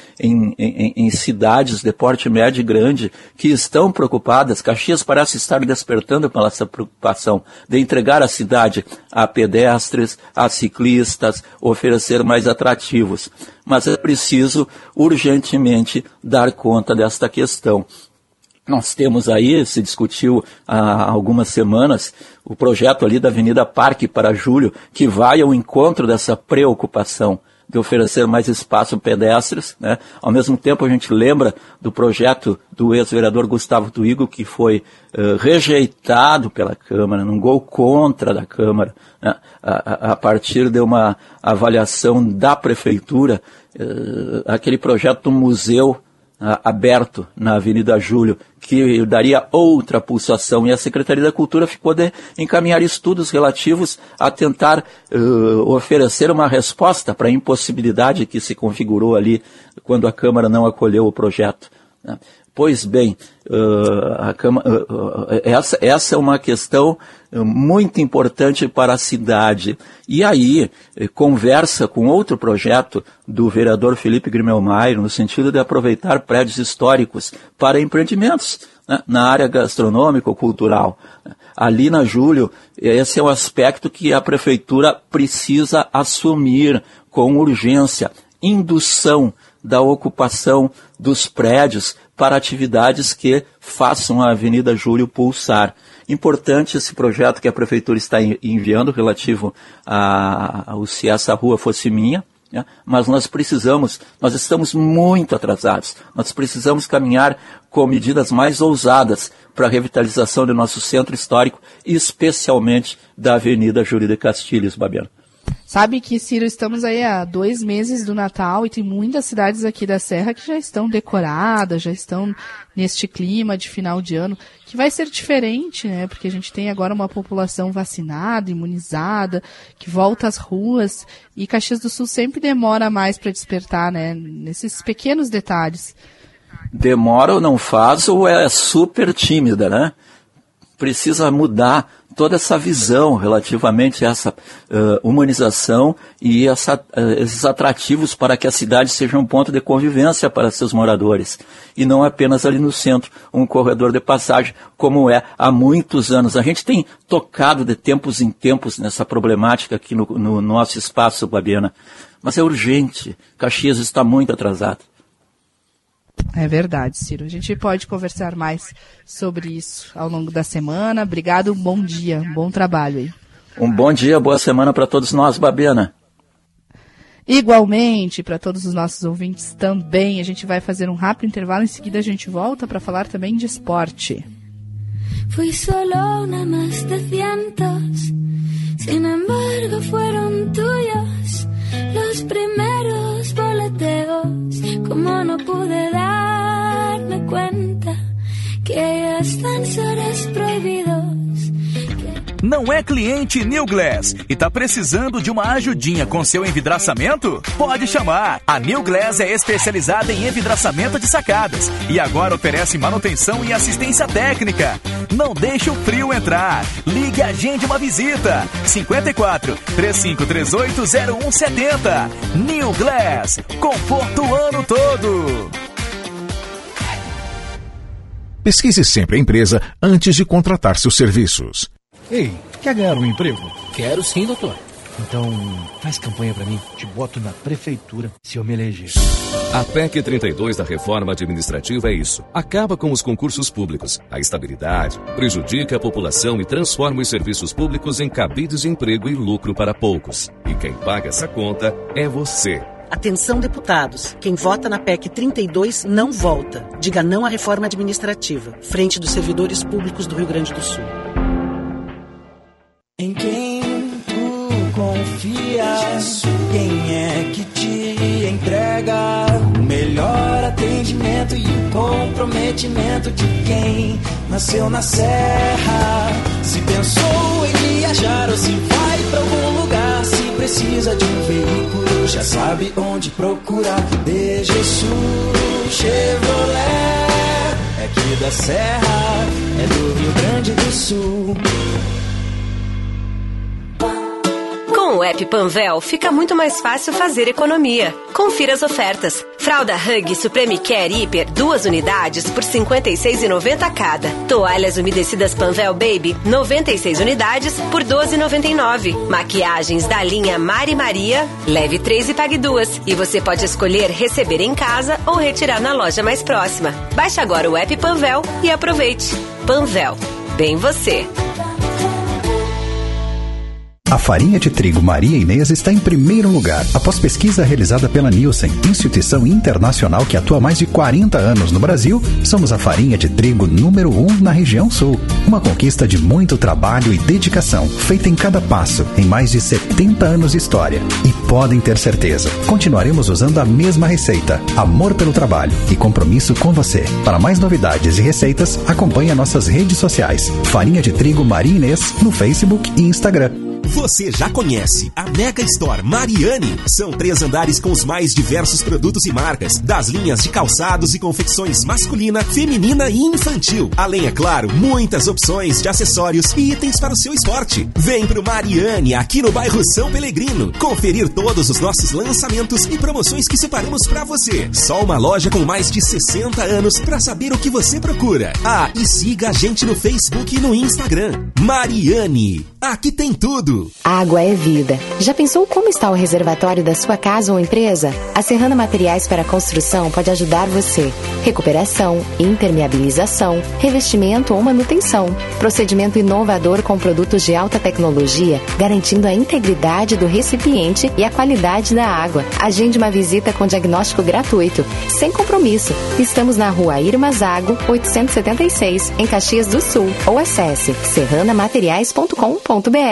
em cidades de porte médio e grande que estão preocupadas. Caxias parece estar despertando pela essa preocupação de entregar a cidade a pedestres, a ciclistas, oferecer mais atrativos. Mas é preciso urgentemente dar conta desta questão. Nós temos aí, se discutiu há algumas semanas, o projeto ali da Avenida Parque para Júlio, que vai ao encontro dessa preocupação de oferecer mais espaço pedestres, né? Ao mesmo tempo a gente lembra do projeto do ex-vereador Gustavo Tuigo, que foi rejeitado pela Câmara, num gol contra da Câmara, né? A partir de uma avaliação da Prefeitura, aquele projeto do museu aberto na Avenida Júlio, que daria outra pulsação, e a Secretaria da Cultura ficou de encaminhar estudos relativos a tentar oferecer uma resposta para a impossibilidade que se configurou ali quando a Câmara não acolheu o projeto, né? Pois bem, essa é uma questão muito importante para a cidade. E aí, conversa com outro projeto do vereador Felipe Grimelmaier, no sentido de aproveitar prédios históricos para empreendimentos, né, na área gastronômico-cultural. Ali na Júlio, esse é um aspecto que a Prefeitura precisa assumir com urgência. Indução da ocupação dos prédios para atividades que façam a Avenida Júlio pulsar. Importante esse projeto que a Prefeitura está enviando relativo ao Se Essa Rua Fosse Minha, né? Mas nós estamos muito atrasados. Nós precisamos caminhar com medidas mais ousadas para a revitalização do nosso centro histórico, especialmente da Avenida Júlio de Castilhos, Babiana. Sabe que, Ciro, estamos aí há 2 meses do Natal e tem muitas cidades aqui da Serra que já estão decoradas, já estão neste clima de final de ano, que vai ser diferente, né? Porque a gente tem agora uma população vacinada, imunizada, que volta às ruas, e Caxias do Sul sempre demora mais para despertar, né? Nesses pequenos detalhes. Demora ou não faz, ou é super tímida, né? Precisa mudar toda essa visão relativamente a essa humanização e esses atrativos para que a cidade seja um ponto de convivência para seus moradores. E não apenas ali no centro, um corredor de passagem, como é há muitos anos. A gente tem tocado de tempos em tempos nessa problemática aqui no nosso espaço, Babiana. Mas é urgente. Caxias está muito atrasado. É verdade, Ciro. A gente pode conversar mais sobre isso ao longo da semana. Obrigado, bom dia, bom trabalho aí. Um bom dia, boa semana para todos nós, Babiana. Igualmente, para todos os nossos ouvintes também. A gente vai fazer um rápido intervalo, em seguida a gente volta para falar também de esporte. Fui solo una más de cientos, sin embargo fueron tuyos los primeros boleteos. Como no pude darme cuenta que hay ascensores prohibidos. Não é cliente New Glass e tá precisando de uma ajudinha com seu envidraçamento? Pode chamar. A New Glass é especializada em envidraçamento de sacadas e agora oferece manutenção e assistência técnica. Não deixe o frio entrar. Ligue e agende uma visita. 54 3538 0170. New Glass. Conforto o ano todo. Pesquise sempre a empresa antes de contratar seus serviços. Ei, quer ganhar um emprego? Quero sim, doutor. Então, faz campanha pra mim. Te boto na prefeitura se eu me eleger. A PEC 32 da reforma administrativa é isso. Acaba com os concursos públicos, a estabilidade, prejudica a população e transforma os serviços públicos em cabides de emprego e lucro para poucos. E quem paga essa conta é você. Atenção, deputados. Quem vota na PEC 32 não volta. Diga não à reforma administrativa. Frente dos Servidores Públicos do Rio Grande do Sul. Em quem tu confias? Quem é que te entrega o melhor atendimento e o comprometimento de quem nasceu na Serra? Se pensou em viajar ou se vai pra algum lugar, se precisa de um veículo, já sabe onde procurar. DGSU Chevrolet é aqui da Serra, é do Rio Grande do Sul. Com o app Panvel, fica muito mais fácil fazer economia. Confira as ofertas. Fralda Hug Supreme Care Hiper, 2 unidades por R$ 56,90 cada. Toalhas umedecidas Panvel Baby, 96 unidades por R$ 12,99. Maquiagens da linha Mari Maria, leve 3 e pague 2. E você pode escolher receber em casa ou retirar na loja mais próxima. Baixe agora o app Panvel e aproveite. Panvel, bem você. A farinha de trigo Maria Inês está em primeiro lugar, após pesquisa realizada pela Nielsen, instituição internacional que atua há mais de 40 anos no Brasil. Somos a farinha de trigo número 1 na região sul. Uma conquista de muito trabalho e dedicação, feita em cada passo, em mais de 70 anos de história. E podem ter certeza, continuaremos usando a mesma receita, amor pelo trabalho e compromisso com você. Para mais novidades e receitas, acompanhe nossas redes sociais. Farinha de trigo Maria Inês no Facebook e Instagram. Você já conhece a Mega Store Mariani? São 3 andares com os mais diversos produtos e marcas, das linhas de calçados e confecções masculina, feminina e infantil. Além, é claro, muitas opções de acessórios e itens para o seu esporte. Vem pro Mariani, aqui no bairro São Pelegrino, conferir todos os nossos lançamentos e promoções que separamos para você. Só uma loja com mais de 60 anos para saber o que você procura. Ah, e siga a gente no Facebook e no Instagram. Mariani, aqui tem tudo. Água é vida. Já pensou como está o reservatório da sua casa ou empresa? A Serrana Materiais para Construção pode ajudar você. Recuperação, impermeabilização, revestimento ou manutenção. Procedimento inovador com produtos de alta tecnologia, garantindo a integridade do recipiente e a qualidade da água. Agende uma visita com diagnóstico gratuito, sem compromisso. Estamos na Rua Irma Zago, 876, em Caxias do Sul. Ou acesse serranamateriais.com.br.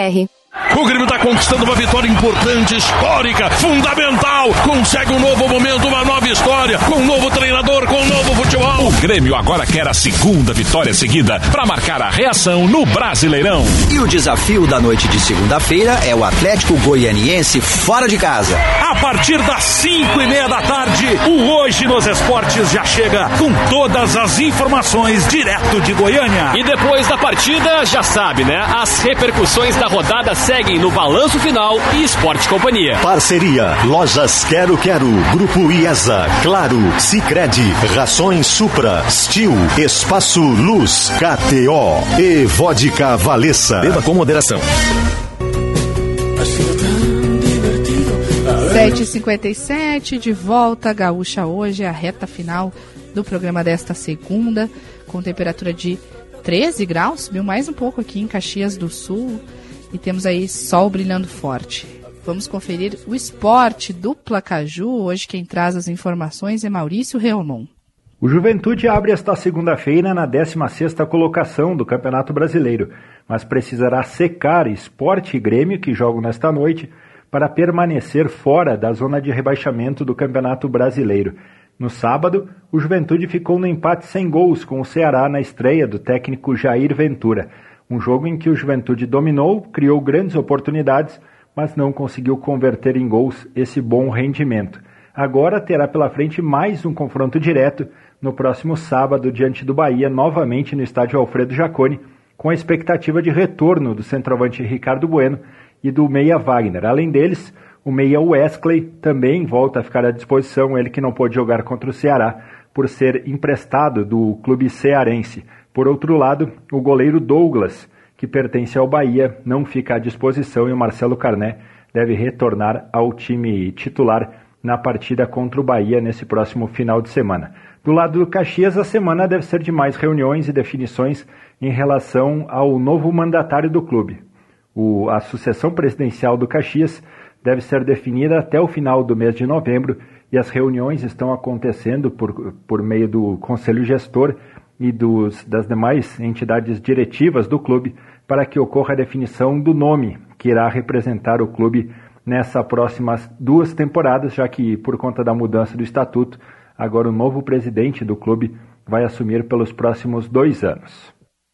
O Grêmio está conquistando uma vitória importante, histórica, fundamental. Consegue um novo momento, uma nova história, com um novo treinador, com um novo futebol. O Grêmio agora quer a segunda vitória seguida para marcar a reação no Brasileirão. E o desafio da noite de segunda-feira é o Atlético Goianiense fora de casa. A partir das 5:30 da tarde, o Hoje nos Esportes já chega com todas as informações direto de Goiânia. E depois da partida, já sabe, né? As repercussões da rodada seguem no Balanço Final e Esporte Companhia. Parceria, Lojas Quero Quero, Grupo IESA, Claro, Sicredi, Rações Supra, Stil, Espaço Luz, KTO e Vodka Valessa. Beba com moderação. 7h57, de volta a Gaúcha hoje, a reta final do programa desta segunda, com temperatura de 13 graus, subiu mais um pouco aqui em Caxias do Sul, e temos aí sol brilhando forte. Vamos conferir o esporte do Placaju. Hoje quem traz as informações é Maurício Reomon. O Juventude abre esta segunda-feira na 16ª colocação do Campeonato Brasileiro, mas precisará secar Sport e Grêmio, que jogam nesta noite, para permanecer fora da zona de rebaixamento do Campeonato Brasileiro. No sábado, o Juventude ficou no empate sem gols com o Ceará na estreia do técnico Jair Ventura. Um jogo em que o Juventude dominou, criou grandes oportunidades, mas não conseguiu converter em gols esse bom rendimento. Agora terá pela frente mais um confronto direto no próximo sábado diante do Bahia, novamente no estádio Alfredo Jaconi, com a expectativa de retorno do centroavante Ricardo Bueno e do meia Wagner. Além deles, o meia Wesley também volta a ficar à disposição, ele que não pôde jogar contra o Ceará por ser emprestado do clube cearense. Por outro lado, o goleiro Douglas, que pertence ao Bahia, não fica à disposição e o Marcelo Carné deve retornar ao time titular na partida contra o Bahia nesse próximo final de semana. Do lado do Caxias, a semana deve ser de mais reuniões e definições em relação ao novo mandatário do clube. A sucessão presidencial do Caxias deve ser definida até o final do mês de novembro e as reuniões estão acontecendo por meio do Conselho Gestor e das demais entidades diretivas do clube para que ocorra a definição do nome que irá representar o clube nessas próximas 2 temporadas, já que por conta da mudança do estatuto, agora o novo presidente do clube vai assumir pelos próximos 2 anos.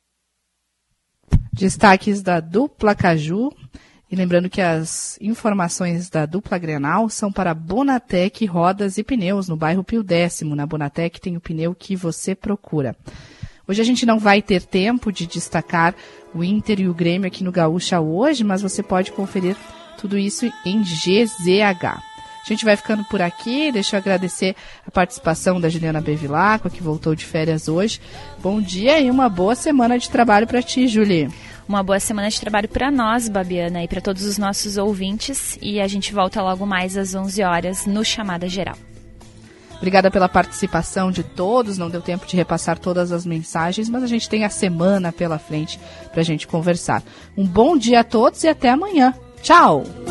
Destaques da dupla Caju. E lembrando que as informações da dupla Grenal são para Bonatec Rodas e Pneus, no bairro Pio Décimo. Na Bonatec tem o pneu que você procura. Hoje a gente não vai ter tempo de destacar o Inter e o Grêmio aqui no Gaúcha hoje, mas você pode conferir tudo isso em GZH. A gente vai ficando por aqui, deixa eu agradecer a participação da Juliana Bevilacqua, que voltou de férias hoje. Bom dia e uma boa semana de trabalho para ti, Julie. Uma boa semana de trabalho para nós, Babiana, e para todos os nossos ouvintes. E a gente volta logo mais às 11 horas no Chamada Geral. Obrigada pela participação de todos. Não deu tempo de repassar todas as mensagens, mas a gente tem a semana pela frente para a gente conversar. Um bom dia a todos e até amanhã. Tchau!